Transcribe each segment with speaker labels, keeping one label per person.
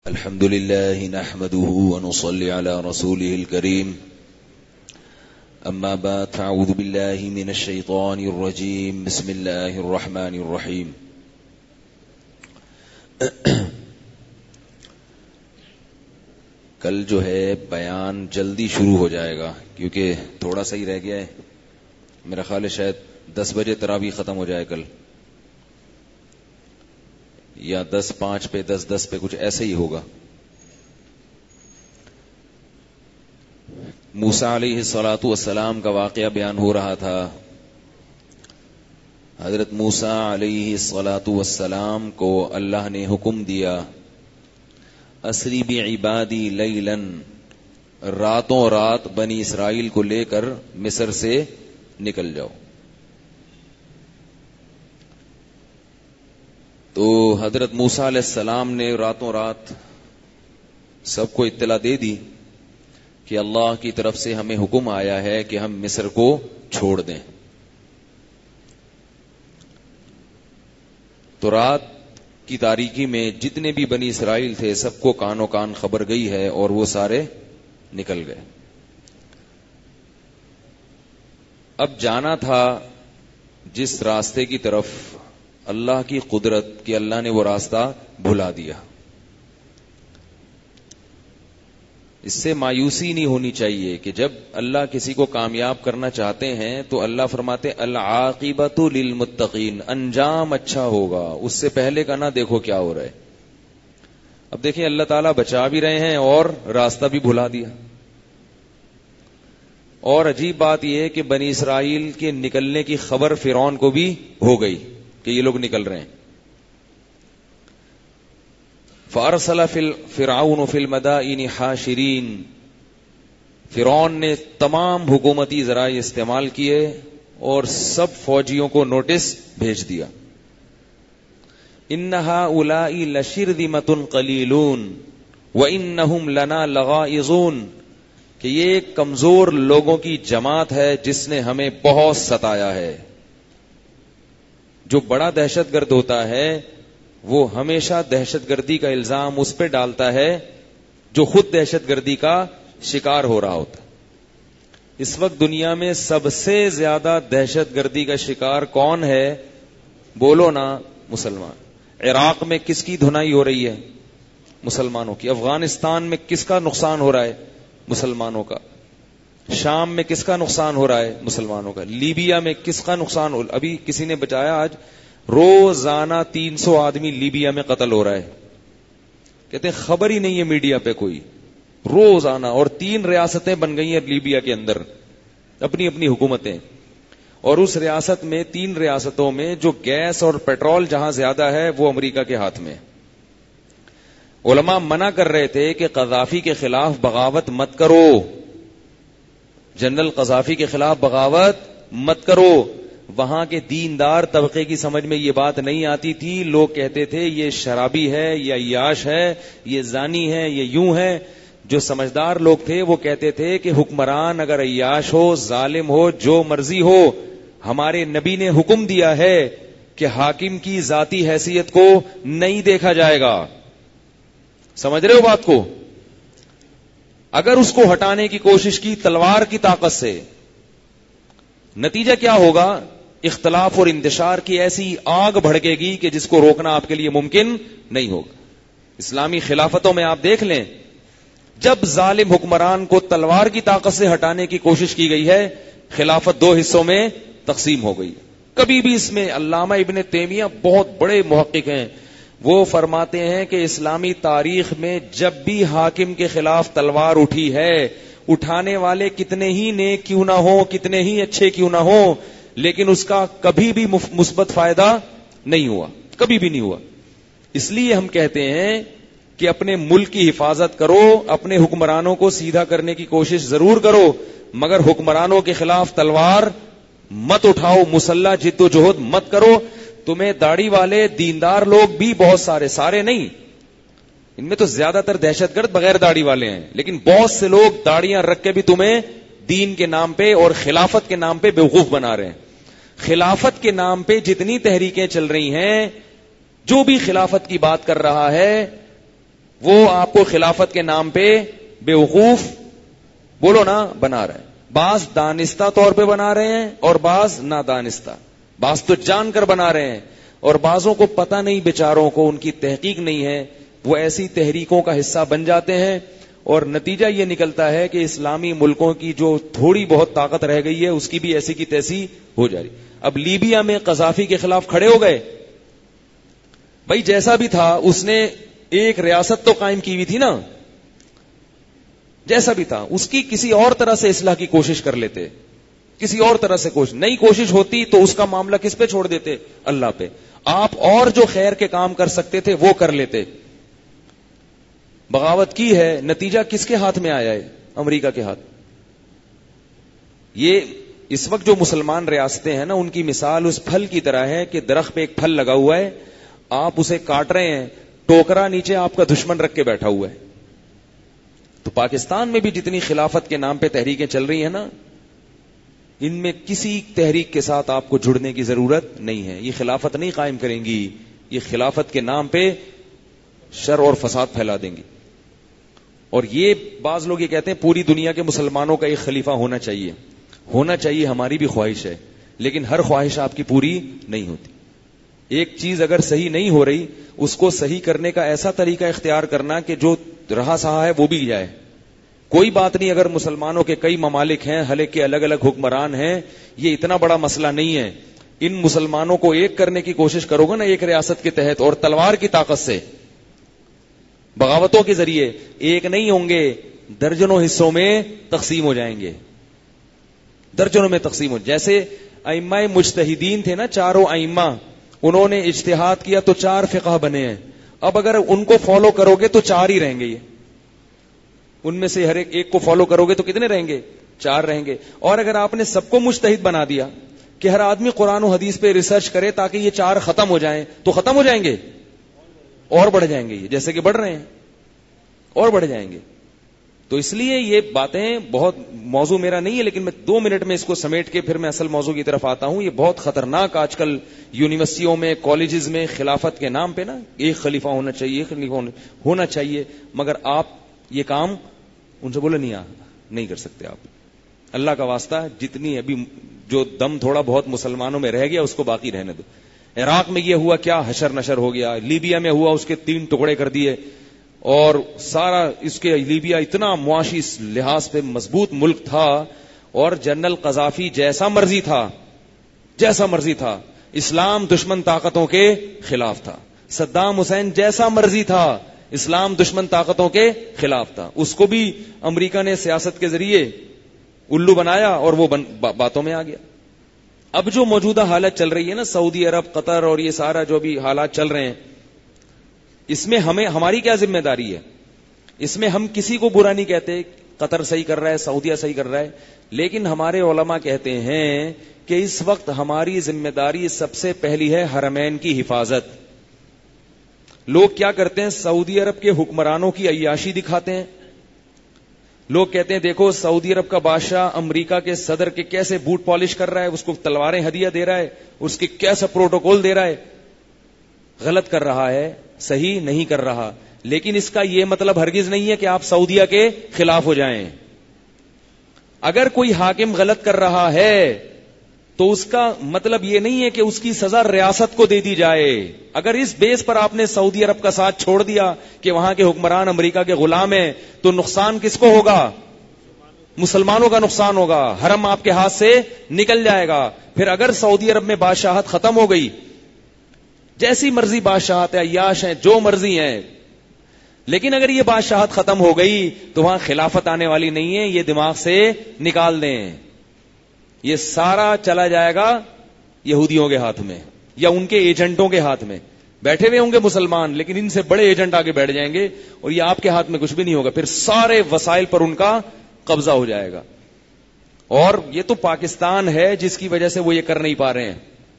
Speaker 1: الحمد لله نحمده ونصلي على رسوله الكريم أما بعد فأعوذ بالله من الشيطان الرجيم بسم الله الرحمن الرحيم کل جو ہے بیان جلدی شروع ہو جائے گا کیونکہ تھوڑا سا ہی رہ گیا ہے. میرا خیال ہے شاید 10 بجے تراویح ختم ہو جائے کل, یا 10:05 پہ 10:10 پہ کچھ ایسے ہی ہوگا. موسیٰ علیہ الصلاۃ والسلام کا واقعہ بیان ہو رہا تھا. حضرت موسیٰ علیہ الصلاۃ والسلام کو اللہ نے حکم دیا اسری بعبادی لیلاً, راتوں رات بنی اسرائیل کو لے کر مصر سے نکل جاؤ. تو حضرت موسیٰ علیہ السلام نے راتوں رات سب کو اطلاع دے دی کہ اللہ کی طرف سے ہمیں حکم آیا ہے کہ ہم مصر کو چھوڑ دیں. تو رات کی تاریکی میں جتنے بھی بنی اسرائیل تھے سب کو کانوں کان خبر گئی ہے اور وہ سارے نکل گئے. اب جانا تھا جس راستے کی طرف, اللہ کی قدرت کہ اللہ نے وہ راستہ بھلا دیا. اس سے مایوسی نہیں ہونی چاہیے کہ جب اللہ کسی کو کامیاب کرنا چاہتے ہیں تو اللہ فرماتے العاقبۃ للمتقین, انجام اچھا ہوگا, اس سے پہلے کا نہ دیکھو کیا ہو رہا ہے. اب دیکھیں اللہ تعالیٰ بچا بھی رہے ہیں اور راستہ بھی بھلا دیا. اور عجیب بات یہ ہے کہ بنی اسرائیل کے نکلنے کی خبر فرعون کو بھی ہو گئی کہ یہ لوگ نکل رہے ہیں. فارسل فرعون فی المدائن حاشرین, فرعون نے تمام حکومتی ذرائع استعمال کیے اور سب فوجیوں کو نوٹس بھیج دیا. ان ہؤلاء لشرذمۃ قلیلون وانہم لنا لغائظون, کہ یہ ایک کمزور لوگوں کی جماعت ہے جس نے ہمیں بہت ستایا ہے. جو بڑا دہشت گرد ہوتا ہے وہ ہمیشہ دہشت گردی کا الزام اس پہ ڈالتا ہے جو خود دہشت گردی کا شکار ہو رہا ہوتا. اس وقت دنیا میں سب سے زیادہ دہشت گردی کا شکار کون ہے؟ بولو نا, مسلمان. عراق میں کس کی دھنائی ہو رہی ہے؟ مسلمانوں کی. افغانستان میں کس کا نقصان ہو رہا ہے؟ مسلمانوں کا. شام میں کس کا نقصان ہو رہا ہے؟ مسلمانوں کا. لیبیا میں کس کا نقصان ہو, ابھی کسی نے بتایا آج روزانہ 300 آدمی لیبیا میں قتل ہو رہا ہے. کہتے ہیں خبر ہی نہیں ہے میڈیا پہ کوئی, روزانہ. اور 3 ریاستیں بن گئی ہیں لیبیا کے اندر, اپنی اپنی حکومتیں. اور اس ریاست میں 3 ریاستوں میں جو گیس اور پیٹرول جہاں زیادہ ہے وہ امریکہ کے ہاتھ میں. علماء منع کر رہے تھے کہ قذافی کے خلاف بغاوت مت کرو, جنرل قذافی کے خلاف بغاوت مت کرو. وہاں کے دیندار طبقے کی سمجھ میں یہ بات نہیں آتی تھی. لوگ کہتے تھے یہ شرابی ہے, یہ عیاش ہے, یہ زانی ہے, یہ یوں ہے. جو سمجھدار لوگ تھے وہ کہتے تھے کہ حکمران اگر عیاش ہو, ظالم ہو, جو مرضی ہو, ہمارے نبی نے حکم دیا ہے کہ حاکم کی ذاتی حیثیت کو نہیں دیکھا جائے گا. سمجھ رہے ہو بات کو؟ اگر اس کو ہٹانے کی کوشش کی تلوار کی طاقت سے, نتیجہ کیا ہوگا؟ اختلاف اور انتشار کی ایسی آگ بھڑکے گی کہ جس کو روکنا آپ کے لیے ممکن نہیں ہوگا. اسلامی خلافتوں میں آپ دیکھ لیں, جب ظالم حکمران کو تلوار کی طاقت سے ہٹانے کی کوشش کی گئی ہے, خلافت 2 حصوں میں تقسیم ہو گئی. کبھی بھی اس میں علامہ ابن تیمیہ بہت بڑے محقق ہیں, وہ فرماتے ہیں کہ اسلامی تاریخ میں جب بھی حاکم کے خلاف تلوار اٹھی ہے, اٹھانے والے کتنے ہی نیک کیوں نہ ہو, کتنے ہی اچھے کیوں نہ ہو, لیکن اس کا کبھی بھی مثبت فائدہ نہیں ہوا, کبھی بھی نہیں ہوا. اس لیے ہم کہتے ہیں کہ اپنے ملک کی حفاظت کرو, اپنے حکمرانوں کو سیدھا کرنے کی کوشش ضرور کرو, مگر حکمرانوں کے خلاف تلوار مت اٹھاؤ, مسلح جد و جہد مت کرو. تمہیں داڑھی والے دیندار لوگ بھی بہت سارے نہیں, ان میں تو زیادہ تر دہشت گرد بغیر داڑھی والے ہیں, لیکن بہت سے لوگ داڑیاں رکھ کے بھی تمہیں دین کے نام پہ اور خلافت کے نام پہ بیوقوف بنا رہے ہیں. خلافت کے نام پہ جتنی تحریکیں چل رہی ہیں, جو بھی خلافت کی بات کر رہا ہے وہ آپ کو خلافت کے نام پہ بیوقوف بولو نا بنا رہے ہیں. بعض دانستہ طور پہ بنا رہے ہیں اور بعض نادانستہ. بعض تو جان کر بنا رہے ہیں اور بعضوں کو پتہ نہیں, بیچاروں کو ان کی تحقیق نہیں ہے, وہ ایسی تحریکوں کا حصہ بن جاتے ہیں اور نتیجہ یہ نکلتا ہے کہ اسلامی ملکوں کی جو تھوڑی بہت طاقت رہ گئی ہے اس کی بھی ایسی کی تیسی ہو جا رہی. اب لیبیا میں قذافی کے خلاف کھڑے ہو گئے. بھائی جیسا بھی تھا اس نے ایک ریاست تو قائم کی ہوئی تھی نا, جیسا بھی تھا اس کی کسی اور طرح سے اصلاح کی کوشش کر لیتے, کسی اور طرح سے نئی کوشش ہوتی تو اس کا معاملہ کس پہ چھوڑ دیتے؟ اللہ پہ. آپ اور جو خیر کے کام کر سکتے تھے وہ کر لیتے. بغاوت کی ہے, نتیجہ کس کے ہاتھ میں آیا ہے؟ امریکہ کے ہاتھ. یہ اس وقت جو مسلمان ریاستیں ہیں نا, ان کی مثال اس پھل کی طرح ہے کہ درخت پہ ایک پھل لگا ہوا ہے, آپ اسے کاٹ رہے ہیں, ٹوکرا نیچے آپ کا دشمن رکھ کے بیٹھا ہوا ہے. تو پاکستان میں بھی جتنی خلافت کے نام پہ تحریکیں چل رہی ہیں نا, ان میں کسی تحریک کے ساتھ آپ کو جڑنے کی ضرورت نہیں ہے. یہ خلافت نہیں قائم کریں گی, یہ خلافت کے نام پہ شر اور فساد پھیلا دیں گی. اور یہ بعض لوگ یہ کہتے ہیں پوری دنیا کے مسلمانوں کا ایک خلیفہ ہونا چاہیے. ہونا چاہیے, ہماری بھی خواہش ہے, لیکن ہر خواہش آپ کی پوری نہیں ہوتی. ایک چیز اگر صحیح نہیں ہو رہی, اس کو صحیح کرنے کا ایسا طریقہ اختیار کرنا کہ جو رہا سہا ہے وہ بھی جائے. کوئی بات نہیں اگر مسلمانوں کے کئی ممالک ہیں, ہر ایک کے الگ الگ حکمران ہیں, یہ اتنا بڑا مسئلہ نہیں ہے. ان مسلمانوں کو ایک کرنے کی کوشش کرو گے نا ایک ریاست کے تحت, اور تلوار کی طاقت سے, بغاوتوں کے ذریعے, ایک نہیں ہوں گے, درجنوں حصوں میں تقسیم ہو جائیں گے. درجنوں میں تقسیم ہو. جیسے ائمہ مجتہدین تھے نا, چاروں ائمہ, انہوں نے اجتہاد کیا تو 4 فقہ بنے ہیں. اب اگر ان کو فالو کرو گے تو 4 ہی رہیں گے. یہ ان میں سے ہر ایک کو فالو کرو گے تو کتنے رہیں گے؟ 4 رہیں گے. اور اگر آپ نے سب کو مجتہد بنا دیا کہ ہر آدمی قرآن و حدیث پہ ریسرچ کرے تاکہ یہ 4 ختم ہو جائیں, تو ختم ہو جائیں گے, اور بڑھ جائیں گے, یہ جیسے کہ بڑھ رہے ہیں, اور بڑھ جائیں گے. تو اس لیے یہ باتیں بہت, موضوع میرا نہیں ہے لیکن میں 2 منٹ میں اس کو سمیٹ کے پھر میں اصل موضوع کی طرف آتا ہوں. یہ بہت خطرناک آج کل یونیورسٹیوں میں, کالجز میں خلافت کے نام پہ نا, ایک خلیفہ ہونا چاہیے, ایک خلیفہ ہونا چاہیے, مگر آپ یہ کام ان سے بولے نہیں کر سکتے. آپ اللہ کا واسطہ جتنی ابھی جو دم تھوڑا بہت مسلمانوں میں رہ گیا اس کو باقی رہنے دو. عراق میں یہ ہوا کیا حشر نشر ہو گیا, لیبیا میں ہوا اس کے 3 ٹکڑے کر دیے, اور سارا اس کے لیبیا اتنا معاشی لحاظ پہ مضبوط ملک تھا, اور جنرل قذافی جیسا مرضی تھا, اسلام دشمن طاقتوں کے خلاف تھا. صدام حسین جیسا مرضی تھا, اسلام دشمن طاقتوں کے خلاف تھا. اس کو بھی امریکہ نے سیاست کے ذریعے الو بنایا اور وہ باتوں میں آ گیا. اب جو موجودہ حالت چل رہی ہے نا, سعودی عرب, قطر اور یہ سارا جو بھی حالات چل رہے ہیں, اس میں ہماری کیا ذمہ داری ہے؟ اس میں ہم کسی کو برا نہیں کہتے, قطر صحیح کر رہا ہے, سعودیہ صحیح کر رہا ہے, لیکن ہمارے علماء کہتے ہیں کہ اس وقت ہماری ذمہ داری سب سے پہلی ہے حرمین کی حفاظت. لوگ کیا کرتے ہیں, سعودی عرب کے حکمرانوں کی عیاشی دکھاتے ہیں. لوگ کہتے ہیں دیکھو سعودی عرب کا بادشاہ امریکہ کے صدر کے کیسے بوٹ پالش کر رہا ہے, اس کو تلواریں ہدیہ دے رہا ہے, اس کی کیسا پروٹوکول دے رہا ہے. غلط کر رہا ہے, صحیح نہیں کر رہا, لیکن اس کا یہ مطلب ہرگز نہیں ہے کہ آپ سعودیہ کے خلاف ہو جائیں. اگر کوئی حاکم غلط کر رہا ہے تو اس کا مطلب یہ نہیں ہے کہ اس کی سزا ریاست کو دے دی جائے. اگر اس بیس پر آپ نے سعودی عرب کا ساتھ چھوڑ دیا کہ وہاں کے حکمران امریکہ کے غلام ہیں, تو نقصان کس کو ہوگا؟ مسلمانوں کا نقصان ہوگا. حرم آپ کے ہاتھ سے نکل جائے گا. پھر اگر سعودی عرب میں بادشاہت ختم ہو گئی, جیسی مرضی بادشاہت ہے, عیاش ہیں, جو مرضی ہیں, لیکن اگر یہ بادشاہت ختم ہو گئی تو وہاں خلافت آنے والی نہیں ہے, یہ دماغ سے نکال دیں. یہ سارا چلا جائے گا یہودیوں کے ہاتھ میں یا ان کے ایجنٹوں کے ہاتھ میں. بیٹھے ہوئے ہوں گے مسلمان, لیکن ان سے بڑے ایجنٹ آگے بیٹھ جائیں گے اور یہ آپ کے ہاتھ میں کچھ بھی نہیں ہوگا. پھر سارے وسائل پر ان کا قبضہ ہو جائے گا. اور یہ تو پاکستان ہے جس کی وجہ سے وہ یہ کر نہیں پا رہے ہیں.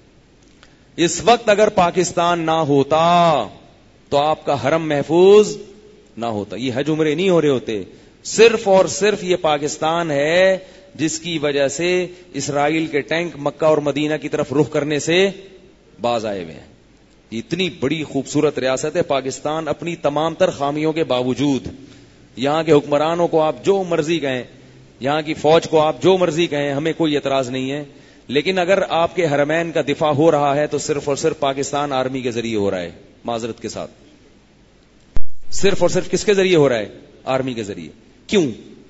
Speaker 1: اس وقت اگر پاکستان نہ ہوتا تو آپ کا حرم محفوظ نہ ہوتا. یہ حج عمرے نہیں ہو رہے ہوتے. صرف اور صرف یہ پاکستان ہے جس کی وجہ سے اسرائیل کے ٹینک مکہ اور مدینہ کی طرف رخ کرنے سے باز آئے ہوئے ہیں. اتنی بڑی خوبصورت ریاست ہے پاکستان، اپنی تمام تر خامیوں کے باوجود یہاں کے حکمرانوں کو آپ جو مرضی کہیں، یہاں کی فوج کو آپ جو مرضی کہیں، ہمیں کوئی اعتراض نہیں ہے، لیکن اگر آپ کے حرمین کا دفاع ہو رہا ہے تو صرف اور صرف پاکستان آرمی کے ذریعے ہو رہا ہے. معذرت کے ساتھ صرف اور صرف کس کے ذریعے ہو رہا ہے؟ آرمی کے ذریعے. کیوں؟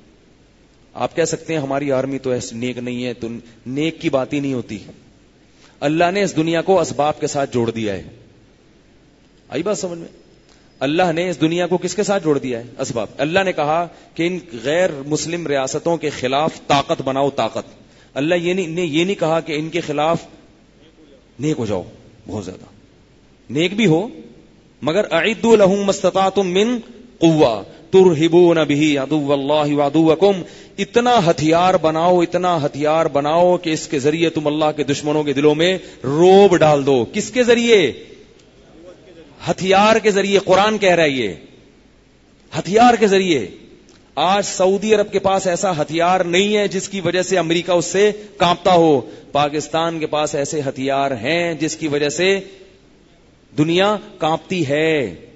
Speaker 1: آپ کہہ سکتے ہیں ہماری آرمی تو ایسے نیک نہیں ہے، تو نیک کی بات ہی نہیں ہوتی. اللہ نے اس دنیا کو اسباب کے ساتھ جوڑ دیا ہے. آئی بات سمجھ میں؟ اللہ نے اس دنیا کو کس کے ساتھ جوڑ دیا ہے؟ اسباب. اللہ نے کہا کہ ان غیر مسلم ریاستوں کے خلاف طاقت بناؤ، طاقت. اللہ یہ نہیں کہا کہ ان کے خلاف نیک ہو جاؤ، بہت زیادہ نیک بھی ہو، مگر اعدوا لهم ما استطعتم من قوة ترہبون به عدو اللہ وعدوکم. اتنا ہتھیار بناؤ، اتنا ہتھیار بناؤ کہ اس کے ذریعے تم اللہ کے دشمنوں کے دلوں میں روب ڈال دو. کس کے ذریعے؟ ہتھیار کے ذریعے. قرآن کہہ رہا ہے یہ ہتھیار کے ذریعے. آج سعودی عرب کے پاس ایسا ہتھیار نہیں ہے جس کی وجہ سے امریکہ اس سے کانپتا ہو. پاکستان کے پاس ایسے ہتھیار ہیں جس کی وجہ سے دنیا کانپتی ہے.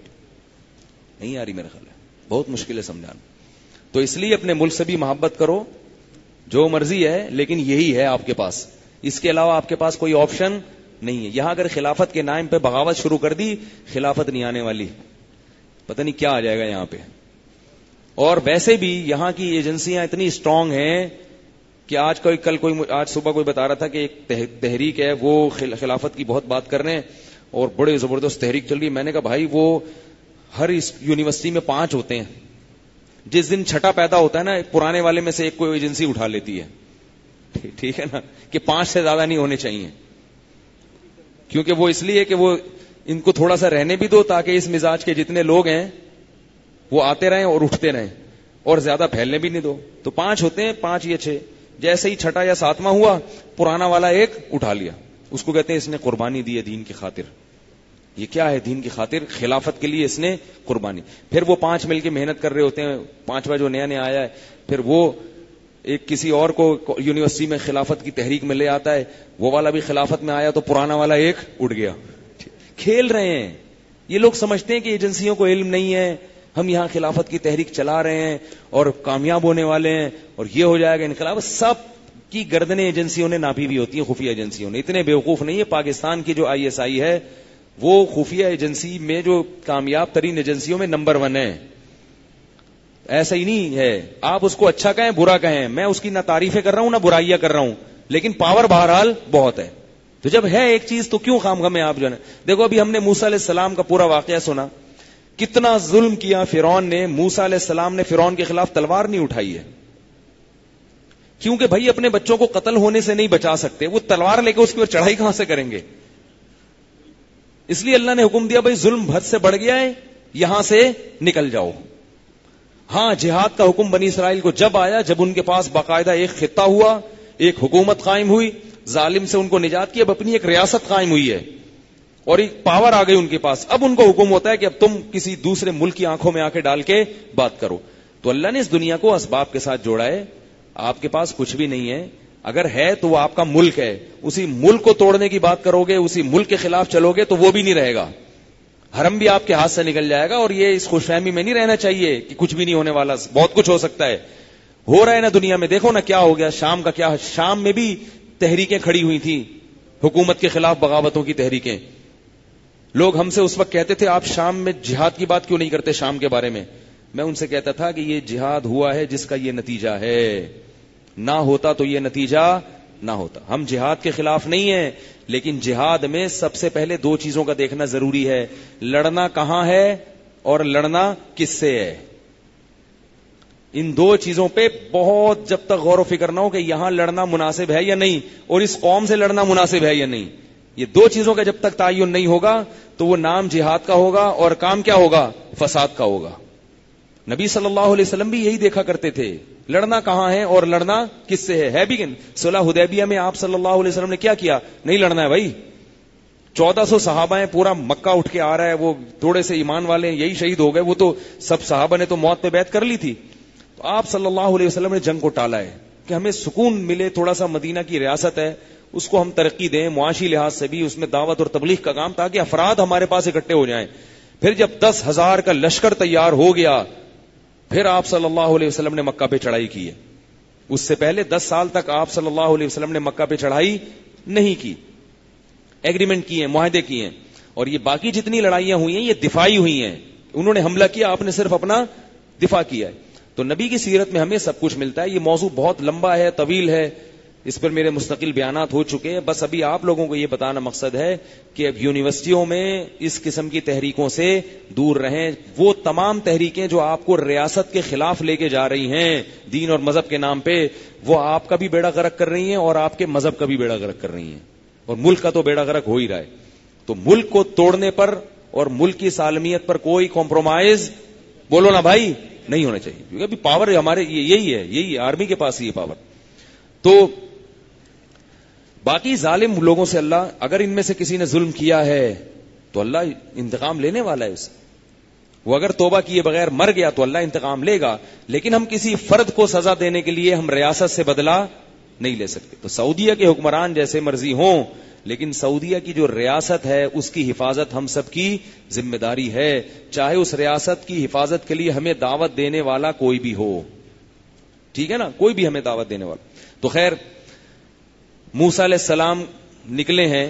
Speaker 1: نہیں آ رہی میرا خیال ہے، بہت مشکل ہے سمجھانا. تو اس لیے اپنے ملک سے بھی محبت کرو، جو مرضی ہے، لیکن یہی ہے آپ کے پاس، اس کے علاوہ آپ کے پاس کوئی آپشن نہیں ہے. یہاں اگر خلافت کے نام پہ بغاوت شروع کر دی، خلافت نہیں آنے والی، پتہ نہیں کیا آ جائے گا یہاں پہ. اور ویسے بھی یہاں کی ایجنسیاں اتنی اسٹرانگ ہیں کہ آج صبح کوئی بتا رہا تھا کہ ایک تحریک ہے، وہ خلافت کی بہت بات کر رہے ہیں اور بڑے زبردست تحریک چل رہی ہے. میں نے کہا بھائی وہ ہر اس یونیورسٹی میں 5 ہوتے ہیں، جس دن چھٹا پیدا ہوتا ہے نا، پرانے والے میں سے ایک کوئی ایجنسی اٹھا لیتی ہے. ٹھیک ہے نا، کہ 5 سے زیادہ نہیں ہونے چاہیے، کیونکہ وہ اس لیے کہ وہ ان کو تھوڑا سا رہنے بھی دو تاکہ اس مزاج کے جتنے لوگ ہیں وہ آتے رہیں اور اٹھتے رہیں، اور زیادہ پھیلنے بھی نہیں دو. تو 5 ہوتے ہیں، 5 یا 6. جیسے ہی چھٹا یا 7واں ہوا، پرانا والا ایک اٹھا لیا. اس کو کہتے ہیں اس نے قربانی دی ہے دین کی خاطر. یہ کیا ہے؟ دین کی خاطر، خلافت کے لیے اس نے قربانی. پھر وہ 5 مل کے محنت کر رہے ہوتے ہیں. 5واں جو نیا آیا ہے، پھر وہ ایک کسی اور کو یونیورسٹی میں خلافت کی تحریک میں لے آتا ہے، وہ والا بھی خلافت میں آیا تو پرانا والا ایک اٹھ گیا. کھیل رہے ہیں یہ لوگ. سمجھتے ہیں کہ ایجنسیوں کو علم نہیں ہے، ہم یہاں خلافت کی تحریک چلا رہے ہیں اور کامیاب ہونے والے ہیں اور یہ ہو جائے گا انقلاب. سب کی گردنیں ایجنسیوں نے ناپی ہوئی ہوتی ہیں، خفیہ ایجنسیوں نے. اتنے بیوقوف نہیں ہے. پاکستان کی جو ISI ہے وہ خفیہ ایجنسی میں جو کامیاب ترین ایجنسیوں میں نمبر 1 ہے. ایسا ہی نہیں ہے. آپ اس کو اچھا کہیں برا کہیں، میں اس کی نہ تعریفیں کر رہا ہوں نہ برائیاں کر رہا ہوں، لیکن پاور بہرحال بہت ہے. تو جب ہے ایک چیز تو کیوں خام میں آپ جو ہے. دیکھو ابھی ہم نے موسیٰ علیہ السلام کا پورا واقعہ سنا. کتنا ظلم کیا فرعون نے. موسیٰ علیہ السلام نے فرعون کے خلاف تلوار نہیں اٹھائی ہے، کیونکہ بھائی اپنے بچوں کو قتل ہونے سے نہیں بچا سکتے. وہ تلوار لے کے اس کی اور چڑھائی کہاں سے کریں گے؟ اس لیے اللہ نے حکم دیا بھائی ظلم حد سے بڑھ گیا ہے، یہاں سے نکل جاؤ. ہاں جہاد کا حکم بنی اسرائیل کو جب آیا، جب ان کے پاس باقاعدہ ایک خطہ ہوا، ایک حکومت قائم ہوئی، ظالم سے ان کو نجات کی، اب اپنی ایک ریاست قائم ہوئی ہے اور ایک پاور آ گئی ان کے پاس. اب ان کو حکم ہوتا ہے کہ اب تم کسی دوسرے ملک کی آنکھوں میں آ کے ڈال کے بات کرو. تو اللہ نے اس دنیا کو اسباب کے ساتھ جوڑا ہے. آپ کے پاس کچھ بھی نہیں ہے، اگر ہے تو وہ آپ کا ملک ہے. اسی ملک کو توڑنے کی بات کرو گے، اسی ملک کے خلاف چلو گے تو وہ بھی نہیں رہے گا. حرم بھی آپ کے ہاتھ سے نکل جائے گا. اور یہ اس خوش فہمی میں نہیں رہنا چاہیے کہ کچھ بھی نہیں ہونے والا. بہت کچھ ہو سکتا ہے. ہو رہا ہے نا دنیا میں. دیکھو نا کیا ہو گیا. شام کا کیا، شام میں بھی تحریکیں کھڑی ہوئی تھیں، حکومت کے خلاف بغاوتوں کی تحریکیں. لوگ ہم سے اس وقت کہتے تھے آپ شام میں جہاد کی بات کیوں نہیں کرتے شام کے بارے میں. میں ان سے کہتا تھا کہ یہ جہاد ہوا ہے جس کا یہ نتیجہ ہے، نہ ہوتا تو یہ نتیجہ نہ ہوتا. ہم جہاد کے خلاف نہیں ہیں، لیکن جہاد میں سب سے پہلے 2 چیزوں کا دیکھنا ضروری ہے. لڑنا کہاں ہے اور لڑنا کس سے ہے. ان 2 چیزوں پہ بہت جب تک غور و فکر نہ ہو کہ یہاں لڑنا مناسب ہے یا نہیں اور اس قوم سے لڑنا مناسب ہے یا نہیں، یہ 2 چیزوں کا جب تک تعین نہیں ہوگا تو وہ نام جہاد کا ہوگا اور کام کیا ہوگا؟ فساد کا ہوگا. نبی صلی اللہ علیہ وسلم بھی یہی دیکھا کرتے تھے، لڑنا کہاں ہے اور لڑنا کس سے ہے بھی. صلح حدیبیہ میں آپ صلی اللہ علیہ وسلم نے کیا کیا؟ نہیں لڑنا ہے بھائی. 1400 صحابہ ہیں، پورا مکہ اٹھ کے آ رہا ہے، وہ تھوڑے سے ایمان والے ہیں یہی شہید ہو گئے. وہ تو سب صحابہ نے تو موت پہ بیعت کر لی تھی. تو آپ صلی اللہ علیہ وسلم نے جنگ کو ٹالا ہے کہ ہمیں سکون ملے، تھوڑا سا مدینہ کی ریاست ہے اس کو ہم ترقی دیں معاشی لحاظ سے بھی, اس میں دعوت اور تبلیغ کا کام, تاکہ افراد ہمارے پاس اکٹھے ہو جائیں. پھر جب 10,000 کا لشکر تیار ہو گیا, پھر آپ صلی اللہ علیہ وسلم نے مکہ پہ چڑھائی کی ہے. اس سے پہلے 10 سال تک آپ صلی اللہ علیہ وسلم نے مکہ پہ چڑھائی نہیں کی, ایگریمنٹ کیے ہیں, معاہدے کیے ہیں. اور یہ باقی جتنی لڑائیاں ہوئی ہیں یہ دفاعی ہوئی ہیں, انہوں نے حملہ کیا, آپ نے صرف اپنا دفاع کیا ہے. تو نبی کی سیرت میں ہمیں سب کچھ ملتا ہے. یہ موضوع بہت لمبا ہے, طویل ہے, اس پر میرے مستقل بیانات ہو چکے ہیں. بس ابھی آپ لوگوں کو یہ بتانا مقصد ہے کہ اب یونیورسٹیوں میں اس قسم کی تحریکوں سے دور رہیں. وہ تمام تحریکیں جو آپ کو ریاست کے خلاف لے کے جا رہی ہیں دین اور مذہب کے نام پہ, وہ آپ کا بھی بیڑا غرق کر رہی ہیں اور آپ کے مذہب کا بھی بیڑا غرق کر رہی ہیں, اور ملک کا تو بیڑا غرق ہو ہی رہا ہے. تو ملک کو توڑنے پر اور ملک کی سالمیت پر کوئی کمپرومائز, بولو نا بھائی, نہیں ہونا چاہیے. کیونکہ ابھی پاور ہمارے یہی ہے, آرمی کے پاس یہ پاور. تو باقی ظالم لوگوں سے اللہ, اگر ان میں سے کسی نے ظلم کیا ہے تو اللہ انتقام لینے والا ہے اسے. وہ اگر توبہ کیے بغیر مر گیا تو اللہ انتقام لے گا, لیکن ہم کسی فرد کو سزا دینے کے لیے ہم ریاست سے بدلہ نہیں لے سکتے. تو سعودیہ کے حکمران جیسے مرضی ہوں, لیکن سعودیہ کی جو ریاست ہے اس کی حفاظت ہم سب کی ذمہ داری ہے, چاہے اس ریاست کی حفاظت کے لیے ہمیں دعوت دینے والا کوئی بھی ہو. ٹھیک ہے نا, کوئی بھی ہمیں دعوت دینے والا. تو خیر, موسیٰ علیہ السلام نکلے ہیں,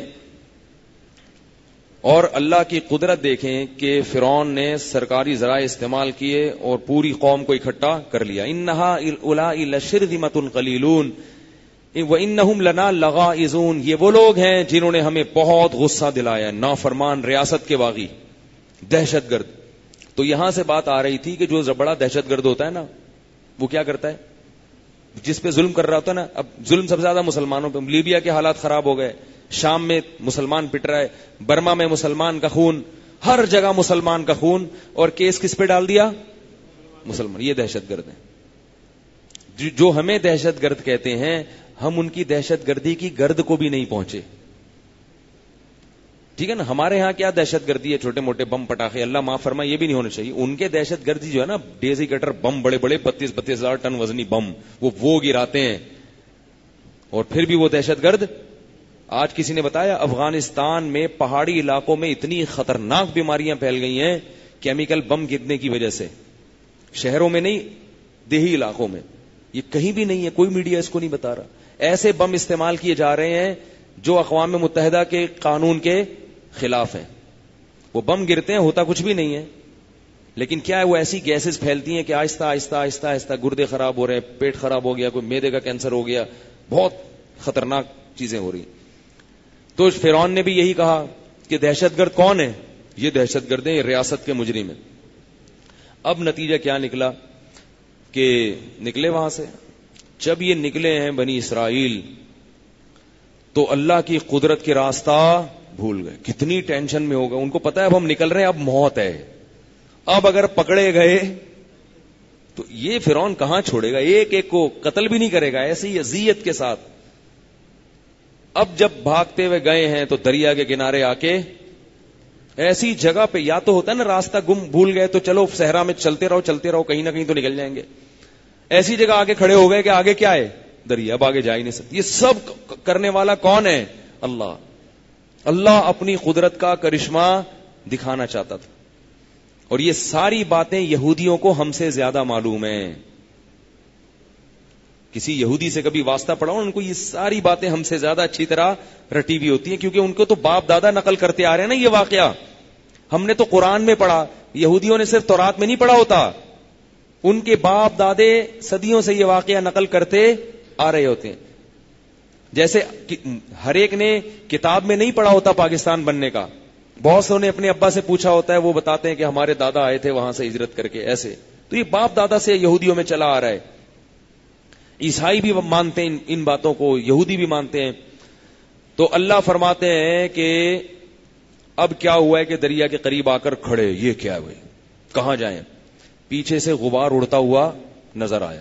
Speaker 1: اور اللہ کی قدرت دیکھیں کہ فرعون نے سرکاری ذرائع استعمال کیے اور پوری قوم کو اکٹھا کر لیا. انہا اولئک لشرذمۃ قلیلون وانہم لنا لغائظون. یہ وہ لوگ ہیں جنہوں نے ہمیں بہت غصہ دلایا, نافرمان, ریاست کے باغی, دہشت گرد. تو یہاں سے بات آ رہی تھی کہ جو بڑا دہشت گرد ہوتا ہے نا, وہ کیا کرتا ہے, جس پہ ظلم کر رہا ہوتا ہے نا. اب ظلم سب سے زیادہ مسلمانوں پہ. لیبیا کے حالات خراب ہو گئے, شام میں مسلمان پٹ رہا ہے, برما میں مسلمان کا خون, ہر جگہ مسلمان کا خون, اور کیس کس پہ ڈال دیا, مسلمان. یہ دہشت گرد ہیں. جو ہمیں دہشت گرد کہتے ہیں, ہم ان کی دہشت گردی کی گرد کو بھی نہیں پہنچے. ٹھیک ہے نا. ہمارے ہاں کیا دہشت گردی ہے, چھوٹے موٹے بم پٹاخے, اللہ معاف فرمائے, یہ بھی نہیں ہونا چاہیے. ان کے دہشت گردی جو ہے نا, ڈیزی کٹر بم, بڑے بڑے 32,000 ٹن وزنی بم, وہ گراتے ہیں, اور پھر بھی وہ دہشت گرد. آج کسی نے بتایا افغانستان میں پہاڑی علاقوں میں اتنی خطرناک بیماریاں پھیل گئی ہیں کیمیکل بم گرنے کی وجہ سے. شہروں میں نہیں, دیہی علاقوں میں. یہ کہیں بھی نہیں ہے, کوئی میڈیا اس کو نہیں بتا رہا. ایسے بم استعمال کیے جا رہے ہیں جو اقوام متحدہ کے قانون کے خلاف ہیں. وہ بم گرتے ہیں, ہوتا کچھ بھی نہیں ہے, لیکن کیا ہے, وہ ایسی گیسز پھیلتی ہیں کہ آہستہ آہستہ آہستہ آہستہ گردے خراب ہو رہے ہیں, پیٹ خراب ہو گیا, کوئی معدے کا کینسر ہو گیا, بہت خطرناک چیزیں ہو رہی. تو فرعون نے بھی یہی کہا کہ دہشت گرد کون ہے, یہ دہشت گرد ہیں, یہ ریاست کے مجرم ہیں. اب نتیجہ کیا نکلا کہ نکلے وہاں سے. جب یہ نکلے ہیں بنی اسرائیل تو اللہ کی قدرت کے راستہ بھول گئے. کتنی ٹینشن میں ہو گئے. ان کو پتا ہے اب ہم نکل رہے ہیں, اب موت ہے, اب اگر پکڑے گئے تو یہ فرعون کہاں چھوڑے گا, ایک ایک کو قتل بھی نہیں کرے گا, ایسی اذیت کے ساتھ. اب جب بھاگتے ہوئے گئے ہیں تو دریا کے کنارے آ کے ایسی جگہ پہ, یا تو ہوتا ہے نا راستہ گم بھول گئے تو چلو صحرا میں چلتے رہو, کہیں نہ کہیں تو نکل جائیں گے. ایسی جگہ آگے کھڑے ہو گئے کہ آگے کیا ہے, دریا, اب آگے جا ہی نہیں سکتے. یہ سب کرنے والا کون ہے, اللہ. اللہ اپنی قدرت کا کرشمہ دکھانا چاہتا تھا, اور یہ ساری باتیں یہودیوں کو ہم سے زیادہ معلوم ہیں. کسی یہودی سے کبھی واسطہ پڑا ان کو یہ ساری باتیں ہم سے زیادہ اچھی طرح رٹی ہوئی ہوتی ہیں, کیونکہ ان کو تو باپ دادا نقل کرتے آ رہے ہیں نا یہ واقعہ. ہم نے تو قرآن میں پڑھا, یہودیوں نے صرف تورات میں نہیں پڑھا ہوتا, ان کے باپ دادے صدیوں سے یہ واقعہ نقل کرتے آ رہے ہوتے ہیں. جیسے ہر ایک نے کتاب میں نہیں پڑھا ہوتا پاکستان بننے کا, بہت سے نے اپنے ابا سے پوچھا ہوتا ہے, وہ بتاتے ہیں کہ ہمارے دادا آئے تھے وہاں سے ہجرت کر کے, ایسے. تو یہ باپ دادا سے یہودیوں میں چلا آ رہا ہے. عیسائی بھی مانتے ہیں ان باتوں کو, یہودی بھی مانتے ہیں. تو اللہ فرماتے ہیں کہ اب کیا ہوا ہے کہ دریا کے قریب آ کر کھڑے, یہ کیا ہوئے, کہاں جائیں. پیچھے سے غبار اڑتا ہوا نظر آیا.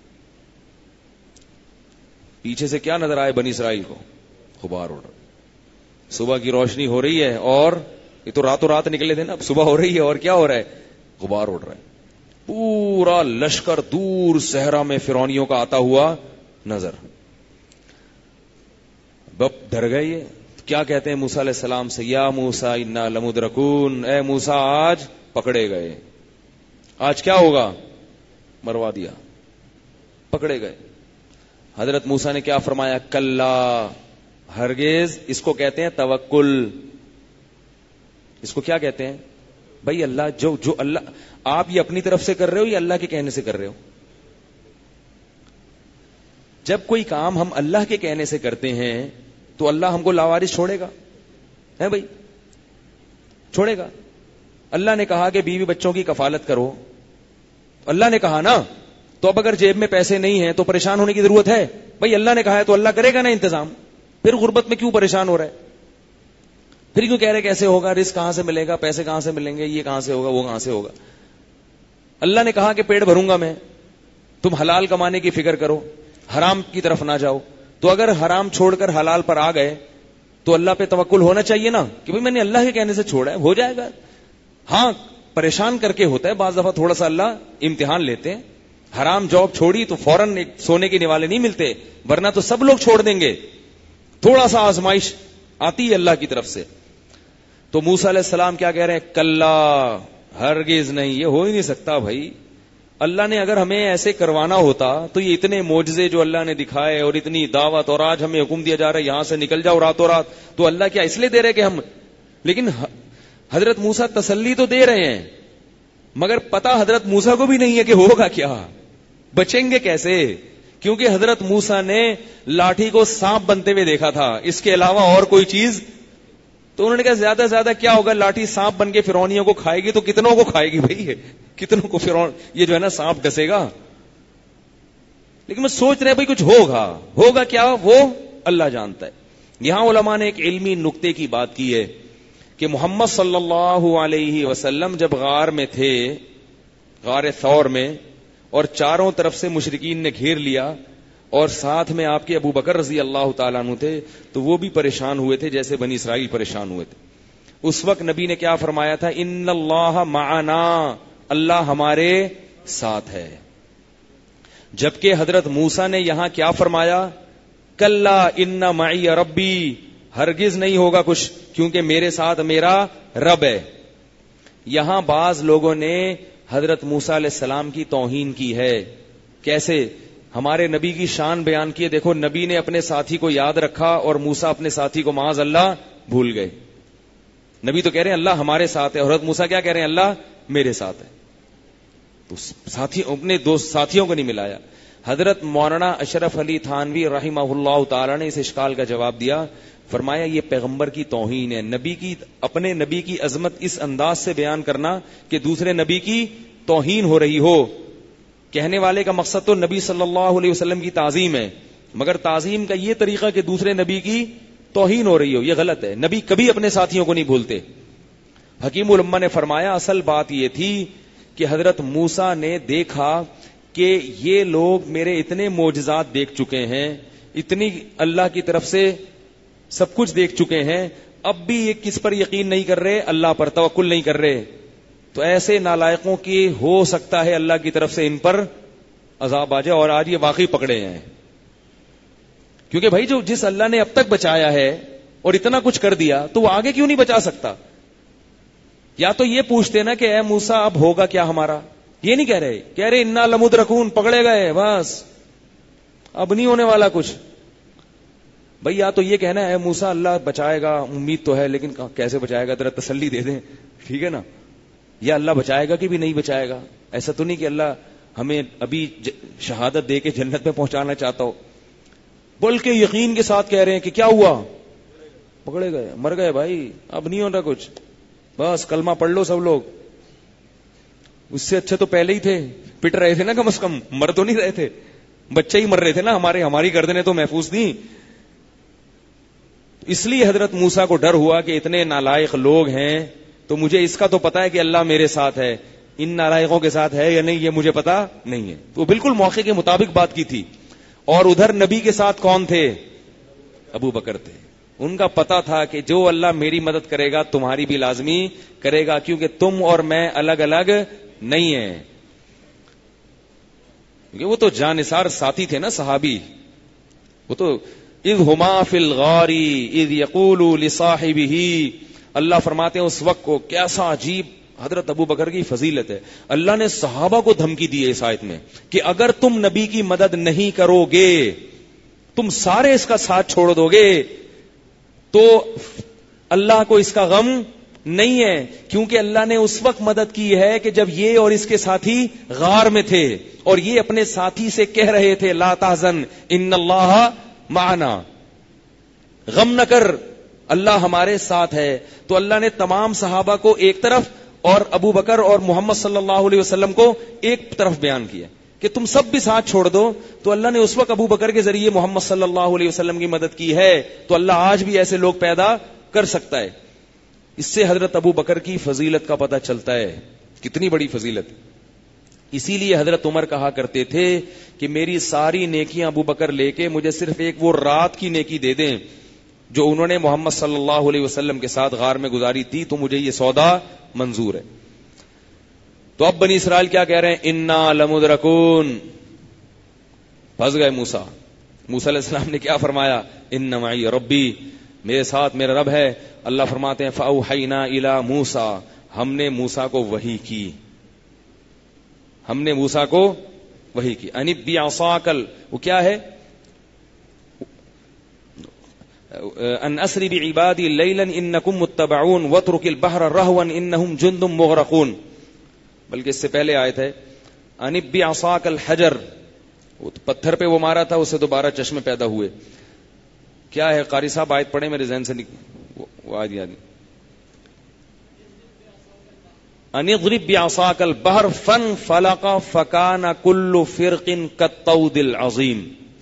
Speaker 1: پیچھے سے کیا نظر آئے بنی اسرائیل کو, غبار اڑ رہا. صبح کی روشنی ہو رہی ہے, اور یہ تو راتوں رات نکلے تھے نا, اب صبح ہو رہی ہے اور کیا ہو رہا ہے, غبار اڑ رہا ہے. پورا لشکر دور صحرا میں فرعونیوں کا آتا ہوا نظر. بپ ڈر گئے یہ. کیا کہتے ہیں موسیٰ علیہ السلام سے؟ یا موسیٰ انا لمدرکون، اے موسیٰ آج پکڑے گئے. آج کیا ہوگا؟ مروا دیا، پکڑے گئے. حضرت موسیٰ نے کیا فرمایا؟ کلا، ہرگز. اس کو کہتے ہیں توکل. اس کو کیا کہتے ہیں بھائی؟ اللہ جو اللہ، آپ یہ اپنی طرف سے کر رہے ہو یا اللہ کے کہنے سے کر رہے ہو؟ جب کوئی کام ہم اللہ کے کہنے سے کرتے ہیں تو اللہ ہم کو لاوارث چھوڑے گا؟ ہے بھائی، چھوڑے گا؟ اللہ نے کہا کہ بیوی بچوں کی کفالت کرو، اللہ نے کہا نا. تو اب اگر جیب میں پیسے نہیں ہیں تو پریشان ہونے کی ضرورت ہے؟ بھائی اللہ نے کہا ہے تو اللہ کرے گا نا انتظام. پھر غربت میں کیوں پریشان ہو رہا ہے؟ پھر کیوں کہہ رہے کیسے ہوگا، رزق کہاں سے ملے گا، پیسے کہاں سے ملیں گے، یہ کہاں سے ہوگا، وہ کہاں سے ہوگا؟ اللہ نے کہا کہ پیٹ بھروں گا میں، تم حلال کمانے کی فکر کرو، حرام کی طرف نہ جاؤ. تو اگر حرام چھوڑ کر حلال پر آ گئے تو اللہ پہ توکل ہونا چاہیے نا کہ بھئی میں نے اللہ کے کہنے سے چھوڑا ہے، ہو جائے گا. ہاں پریشان کر کے ہوتا ہے بعض دفعہ، تھوڑا سا اللہ امتحان لیتے ہیں. حرام جاب چھوڑی تو فوراً سونے کے نوالے نہیں ملتے، ورنہ تو سب لوگ چھوڑ دیں گے. تھوڑا سا آزمائش آتی ہے اللہ کی طرف سے. تو موسیٰ علیہ السلام کیا کہہ رہے ہیں؟ کلا، ہرگز نہیں، یہ ہو ہی نہیں سکتا بھائی. اللہ نے اگر ہمیں ایسے کروانا ہوتا تو یہ اتنے معجزے جو اللہ نے دکھائے اور اتنی دعوت، اور آج ہمیں حکم دیا جا رہا ہے یہاں سے نکل جاؤ راتوں رات، تو اللہ کیا اس لیے دے رہے کہ ہم؟ لیکن حضرت موسیٰ تسلی تو دے رہے ہیں، مگر پتا حضرت موسیٰ کو بھی نہیں ہے کہ ہوگا کیا، بچیں گے کیسے. کیونکہ حضرت موسیٰ نے لاٹھی کو سانپ بنتے ہوئے دیکھا تھا، اس کے علاوہ اور کوئی چیز. تو انہوں نے کہا زیادہ سے زیادہ کیا ہوگا، لاٹھی سانپ بن کے فرعونیوں کو کھائے گی تو کتنوں کو کھائے گی بھائی، کتنوں کو فرعون یہ جو ہے نا سانپ ڈسے گا. لیکن میں سوچ رہے بھائی کچھ ہوگا کیا، وہ اللہ جانتا ہے. یہاں علماء نے ایک علمی نقطے کی بات کی ہے کہ محمد صلی اللہ علیہ وسلم جب غار میں تھے، غار ثور میں، اور چاروں طرف سے مشرکین نے گھیر لیا اور ساتھ میں آپ کے ابو بکر رضی اللہ تعالیٰ عنہ تھے، تو وہ بھی پریشان ہوئے تھے جیسے بنی اسرائیل پریشان ہوئے تھے. اس وقت نبی نے کیا فرمایا تھا؟ ان اللہ معنا، اللہ ہمارے ساتھ ہے. جبکہ حضرت موسیٰ نے یہاں کیا فرمایا؟ کلا ان معی ربی، ہرگز نہیں ہوگا کچھ کیونکہ میرے ساتھ میرا رب ہے. یہاں بعض لوگوں نے حضرت موسیٰ علیہ السلام کی توہین کی ہے. کیسے؟ ہمارے نبی کی شان بیان کی ہے، دیکھو نبی نے اپنے ساتھی کو یاد رکھا اور موسیٰ اپنے ساتھی کو معاذ اللہ بھول گئے. نبی تو کہہ رہے ہیں اللہ ہمارے ساتھ ہے، حضرت موسیٰ کیا کہہ رہے ہیں؟ اللہ میرے ساتھ ہے. تو ساتھی اپنے دوست ساتھیوں کو نہیں ملایا. حضرت مولانا اشرف علی تھانوی رحمہ اللہ تعالی نے اس اشکال کا جواب دیا، فرمایا یہ پیغمبر کی توہین ہے. اپنے نبی کی عظمت اس انداز سے بیان کرنا کہ دوسرے نبی کی توہین ہو رہی ہو. کہنے والے کا مقصد تو نبی صلی اللہ علیہ وسلم کی تعظیم ہے، مگر تعظیم کا یہ طریقہ کہ دوسرے نبی کی توہین ہو رہی ہو، یہ غلط ہے. نبی کبھی اپنے ساتھیوں کو نہیں بھولتے. حکیم الامہ نے فرمایا اصل بات یہ تھی کہ حضرت موسیٰ نے دیکھا کہ یہ لوگ میرے اتنے معجزات دیکھ چکے ہیں، اتنی اللہ کی طرف سے سب کچھ دیکھ چکے ہیں، اب بھی یہ کس پر یقین نہیں کر رہے؟ اللہ پر توکل نہیں کر رہے. تو ایسے نالائقوں کی ہو سکتا ہے اللہ کی طرف سے ان پر عذاب آ جائے، اور آج یہ واقعی پکڑے ہیں. کیونکہ بھائی جو جس اللہ نے اب تک بچایا ہے اور اتنا کچھ کر دیا تو وہ آگے کیوں نہیں بچا سکتا؟ یا تو یہ پوچھتے نا کہ اے موسیٰ اب ہوگا کیا ہمارا، یہ نہیں کہہ رہے انا لمدرکون، پکڑے گئے بس اب نہیں ہونے والا کچھ. بھائی یا تو یہ کہنا ہے موسیٰ اللہ بچائے گا، امید تو ہے لیکن کیسے بچائے گا، ذرا تسلی دے دیں، ٹھیک ہے نا. یا اللہ بچائے گا کہ بھی نہیں بچائے گا. ایسا تو نہیں کہ اللہ ہمیں ابھی شہادت دے کے جنت میں پہنچانا چاہتا ہو، بلکہ یقین کے ساتھ کہہ رہے ہیں کہ کیا ہوا، پکڑے گئے، مر گئے بھائی، اب نہیں ہوتا کچھ، بس کلمہ پڑھ لو سب لوگ. اس سے اچھے تو پہلے ہی تھے، پٹ رہے تھے نا، کم از کم مر تو نہیں رہے تھے، بچے ہی مر رہے تھے نا، ہماری گردنیں تو محفوظ تھیں. اس لیے حضرت موسیٰ کو ڈر ہوا کہ اتنے نالائق لوگ ہیں، تو مجھے اس کا تو پتا ہے کہ اللہ میرے ساتھ ہے، ان نالائقوں کے ساتھ ہے یا نہیں یہ مجھے پتا نہیں ہے. تو بالکل موقع کے مطابق بات کی تھی. اور ادھر نبی کے ساتھ کون تھے؟ ابو بکر تھے. ان کا پتا تھا کہ جو اللہ میری مدد کرے گا تمہاری بھی لازمی کرے گا، کیونکہ تم اور میں الگ الگ نہیں ہیں. کیونکہ وہ تو جانثار ساتھی تھے نا صحابی، وہ تو اذ ہما فی الغار اذ یقول لصاحبہ. اللہ فرماتے ہیں اس وقت کو کیسا عجیب حضرت ابو بکر کی فضیلت ہے. اللہ نے صحابہ کو دھمکی دی ہے اس آیت میں کہ اگر تم نبی کی مدد نہیں کرو گے, تم سارے اس کا ساتھ چھوڑ دو گے, تو اللہ کو اس کا غم نہیں ہے, کیونکہ اللہ نے اس وقت مدد کی ہے کہ جب یہ اور اس کے ساتھی غار میں تھے اور یہ اپنے ساتھی سے کہہ رہے تھے لا تحزن ان اللہ معنا, غم نہ کر اللہ ہمارے ساتھ ہے. تو اللہ نے تمام صحابہ کو ایک طرف اور ابو بکر اور محمد صلی اللہ علیہ وسلم کو ایک طرف بیان کیا کہ تم سب بھی ساتھ چھوڑ دو. تو اللہ نے اس وقت ابو بکر کے ذریعے محمد صلی اللہ علیہ وسلم کی مدد کی ہے, تو اللہ آج بھی ایسے لوگ پیدا کر سکتا ہے. اس سے حضرت ابو بکر کی فضیلت کا پتہ چلتا ہے, کتنی بڑی فضیلت. اسی لیے حضرت عمر کہا کرتے تھے کہ میری ساری نیکیاں ابو بکر لے کے مجھے صرف ایک وہ رات کی نیکی دے دیں جو انہوں نے محمد صلی اللہ علیہ وسلم کے ساتھ غار میں گزاری تھی, تو مجھے یہ سودا منظور ہے. تو اب بنی اسرائیل کیا کہہ رہے ہیں, انا لمدرکون, پھنس گئے موسیٰ. موسیٰ علیہ السلام نے کیا فرمایا, ان معی ربی, میرے ساتھ میرا رب ہے. اللہ فرماتے ہیں فاوحینا الی موسیٰ, ہم نے موسیٰ کو وحی کی, ہم نے موسیٰ کو وحی کی. انب بعصاک, وہ کیا ہے, ان اسری بعبادی لیلا انکم متبعون واترک البحر رہوا انہم جند مغرقون. بلکہ اس سے پہلے آیت ہے انب بعصاک الحجر, وہ پتھر پہ وہ مارا تھا, اس سے دوبارہ چشمے پیدا ہوئے. کیا ہے قاری صاحب آیت پڑھے, میرے ذہن سے وہ آیت یاد. ان اضرب بعصاک البحر فانفلق فکان کل فرق کالطود العظیم.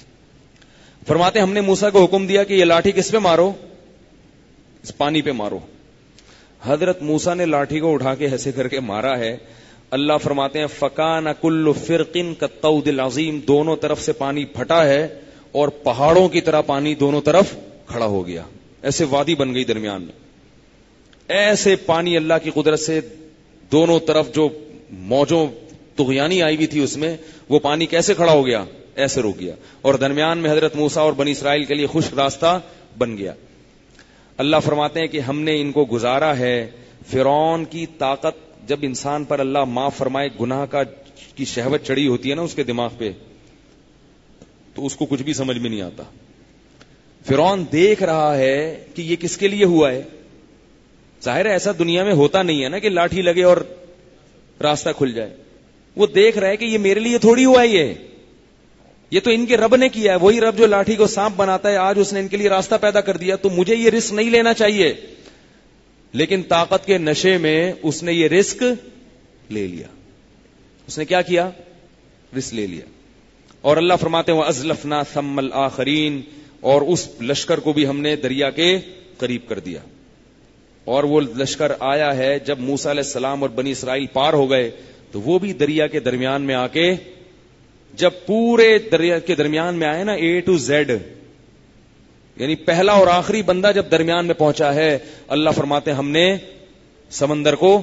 Speaker 1: فرماتے ہم نے موسیٰ کو حکم دیا کہ یہ لاٹھی کس پہ مارو, اس پانی پہ مارو. حضرت موسیٰ نے لاٹھی کو اٹھا کے ایسے کر کے مارا ہے. اللہ فرماتے ہیں فکان کل فرق کالطود العظیم, دونوں طرف سے پانی پھٹا ہے اور پہاڑوں کی طرح پانی دونوں طرف کھڑا ہو گیا, ایسے وادی بن گئی درمیان میں. ایسے پانی اللہ کی قدرت سے دونوں طرف جو موجوں طغیانی آئی ہوئی تھی اس میں, وہ پانی کیسے کھڑا ہو گیا, ایسے رک گیا, اور درمیان میں حضرت موسیٰ اور بنی اسرائیل کے لیے خشک راستہ بن گیا. اللہ فرماتے ہیں کہ ہم نے ان کو گزارا ہے. فرعون کی طاقت, جب انسان پر اللہ معاف فرمائے گناہ کی شہوت چڑھی ہوتی ہے نا اس کے دماغ پہ, تو اس کو کچھ بھی سمجھ میں نہیں آتا. فرعون دیکھ رہا ہے کہ یہ کس کے لیے ہوا ہے. ظاہر ہے ایسا دنیا میں ہوتا نہیں ہے نا کہ لاٹھی لگے اور راستہ کھل جائے. وہ دیکھ رہا ہے کہ یہ میرے لیے تھوڑی ہوا ہے, یہ تو ان کے رب نے کیا ہے. وہی رب جو لاٹھی کو سانپ بناتا ہے, آج اس نے ان کے لیے راستہ پیدا کر دیا, تو مجھے یہ رسک نہیں لینا چاہیے. لیکن طاقت کے نشے میں اس نے یہ رسک لے لیا. اس نے کیا کیا, رسک لے لیا. اور اللہ فرماتے ہیں وَأَزْلَفْنَا ثَمَّ الْآخَرِينَ, اور اس لشکر کو بھی ہم نے دریا کے قریب کر دیا. اور وہ لشکر آیا ہے جب موسیٰ علیہ السلام اور بنی اسرائیل پار ہو گئے, تو وہ بھی دریا کے درمیان میں آ کے, جب پورے دریا کے درمیان میں آئے نا, اے ٹو زیڈ, یعنی پہلا اور آخری بندہ جب درمیان میں پہنچا ہے, اللہ فرماتے ہیں ہم نے سمندر کو,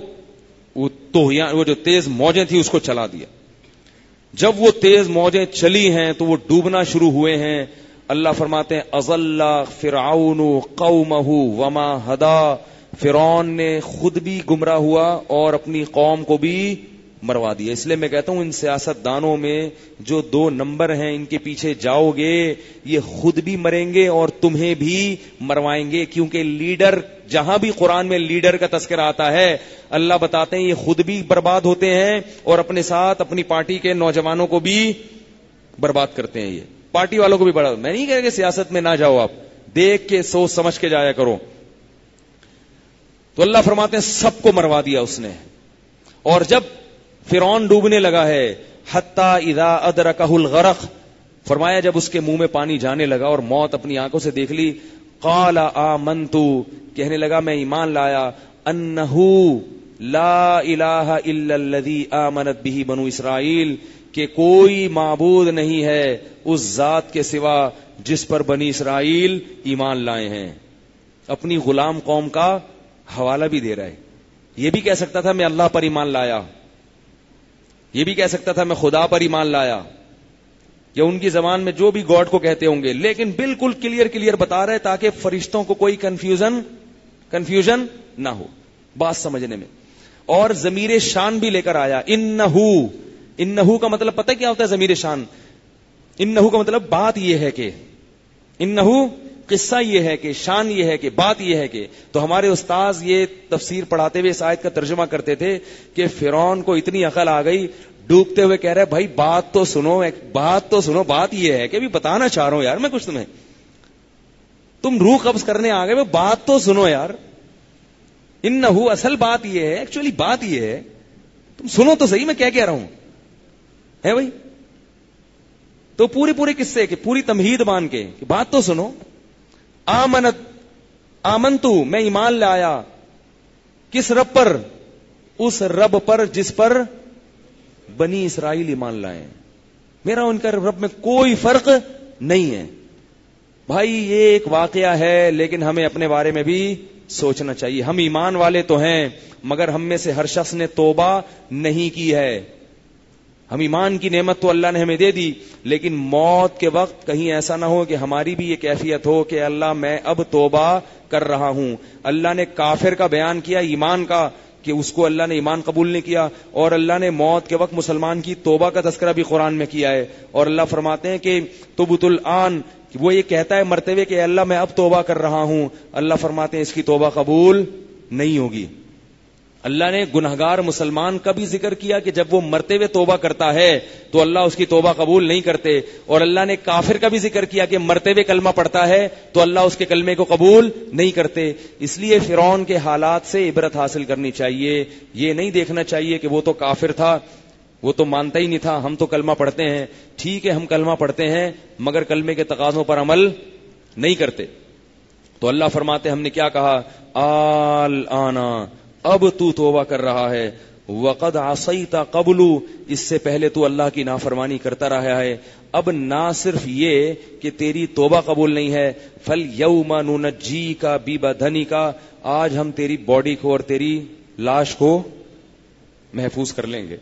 Speaker 1: وہ جو تیز موجیں تھی اس کو چلا دیا. جب وہ تیز موجیں چلی ہیں تو وہ ڈوبنا شروع ہوئے ہیں. اللہ فرماتے ہیں اضل فرعون قومہ وما ہدا, فرعون نے خود بھی گمراہ ہوا اور اپنی قوم کو بھی مروا دیا. اس لیے میں کہتا ہوں ان سیاست دانوں میں جو 2 نمبر ہیں, ان کے پیچھے جاؤ گے یہ خود بھی مریں گے اور تمہیں بھی مروائیں گے. کیونکہ لیڈر, جہاں بھی قرآن میں لیڈر کا تذکرہ آتا ہے, اللہ بتاتے ہیں یہ خود بھی برباد ہوتے ہیں اور اپنے ساتھ اپنی پارٹی کے نوجوانوں کو بھی برباد کرتے ہیں. یہ پارٹی والوں کو بھی برباد. میں نہیں کہہ رہا کہ سیاست میں نہ جاؤ, آپ دیکھ کے سوچ سمجھ کے جایا کرو. تو اللہ فرماتے ہیں سب کو مروا دیا اس نے. اور جب فرعون ڈوبنے لگا ہے, حتی اذا ادرکہ الغرق, فرمایا جب اس کے منہ میں پانی جانے لگا اور موت اپنی آنکھوں سے دیکھ لی, قال آمنت, کہنے لگا میں ایمان لایا, انہو لا الہ الا الذی آمنت بہ بنو اسرائیل, کہ کوئی معبود نہیں ہے اس ذات کے سوا جس پر بنی اسرائیل ایمان لائے ہیں. اپنی غلام قوم کا حوالہ بھی دے رہا ہے. یہ بھی کہہ سکتا تھا میں اللہ پر ایمان لایا, یہ بھی کہہ سکتا تھا میں خدا پر ایمان لایا, یا ان کی زبان میں جو بھی گاڈ کو کہتے ہوں گے, لیکن بالکل کلیئر بتا رہے تاکہ فرشتوں کو کوئی کنفیوژن نہ ہو بات سمجھنے میں. اور ضمیر شان بھی لے کر آیا, انہو کا مطلب پتہ کیا ہوتا ہے ضمیر شان؟ انہو کا مطلب بات یہ ہے کہ, انہو قصہ یہ ہے کہ, شان یہ ہے کہ, بات یہ ہے کہ. تو ہمارے استاذ یہ تفسیر پڑھاتے ہوئے اس آیت کا ترجمہ کرتے تھے کہ فرعون کو اتنی عقل آ گئی, ڈوبتے ہوئے کہہ رہے بھائی بات تو سنو, بات یہ ہے کہ ابھی بتانا چاہ رہا ہوں یار میں کچھ تمہیں, تم روح قبض کرنے آ گئے, بات تو سنو یار. انہو اصل بات یہ ہے, ایکچولی بات یہ ہے, تم سنو تو صحیح میں کیا کہہ رہا ہوں ہے بھائی. تو پورے قصے کے پوری تمہید مان کے کہ بات تو سنو. آمنتو میں ایمان لایا, کس رب پر؟ اس رب پر جس پر بنی اسرائیل ایمان لائے. میرا ان کا رب میں کوئی فرق نہیں ہے. بھائی یہ ایک واقعہ ہے, لیکن ہمیں اپنے بارے میں بھی سوچنا چاہیے. ہم ایمان والے تو ہیں, مگر ہم میں سے ہر شخص نے توبہ نہیں کی ہے. ہم ایمان کی نعمت تو اللہ نے ہمیں دے دی, لیکن موت کے وقت کہیں ایسا نہ ہو کہ ہماری بھی یہ کیفیت ہو کہ اللہ میں اب توبہ کر رہا ہوں. اللہ نے کافر کا بیان کیا, ایمان کا, کہ اس کو اللہ نے ایمان قبول نہیں کیا, اور اللہ نے موت کے وقت مسلمان کی توبہ کا تذکرہ بھی قرآن میں کیا ہے. اور اللہ فرماتے ہیں کہ تبت الآن, وہ یہ کہتا ہے مرتے ہوئے کہ اللہ میں اب توبہ کر رہا ہوں. اللہ فرماتے ہیں اس کی توبہ قبول نہیں ہوگی. اللہ نے گنہگار مسلمان کا بھی ذکر کیا کہ جب وہ مرتے ہوئے توبہ کرتا ہے تو اللہ اس کی توبہ قبول نہیں کرتے, اور اللہ نے کافر کا بھی ذکر کیا کہ مرتے ہوئے کلمہ پڑھتا ہے تو اللہ اس کے کلمے کو قبول نہیں کرتے. اس لیے فرعون کے حالات سے عبرت حاصل کرنی چاہیے. یہ نہیں دیکھنا چاہیے کہ وہ تو کافر تھا, وہ تو مانتا ہی نہیں تھا, ہم تو کلمہ پڑھتے ہیں. ٹھیک ہے ہم کلمہ پڑھتے ہیں مگر کلمے کے تقاضوں پر عمل نہیں کرتے. تو اللہ فرماتے ہم نے کیا کہا, آنا اب تو توبہ کر رہا ہے, وقد عصیت قبل, اس سے پہلے تو اللہ کی نافرمانی کرتا رہا ہے. اب نہ صرف یہ کہ تیری توبہ قبول نہیں ہے, فالیوم ننجیک ببدنک, آج ہم تیری باڈی کو اور تیری لاش کو محفوظ کر لیں گے.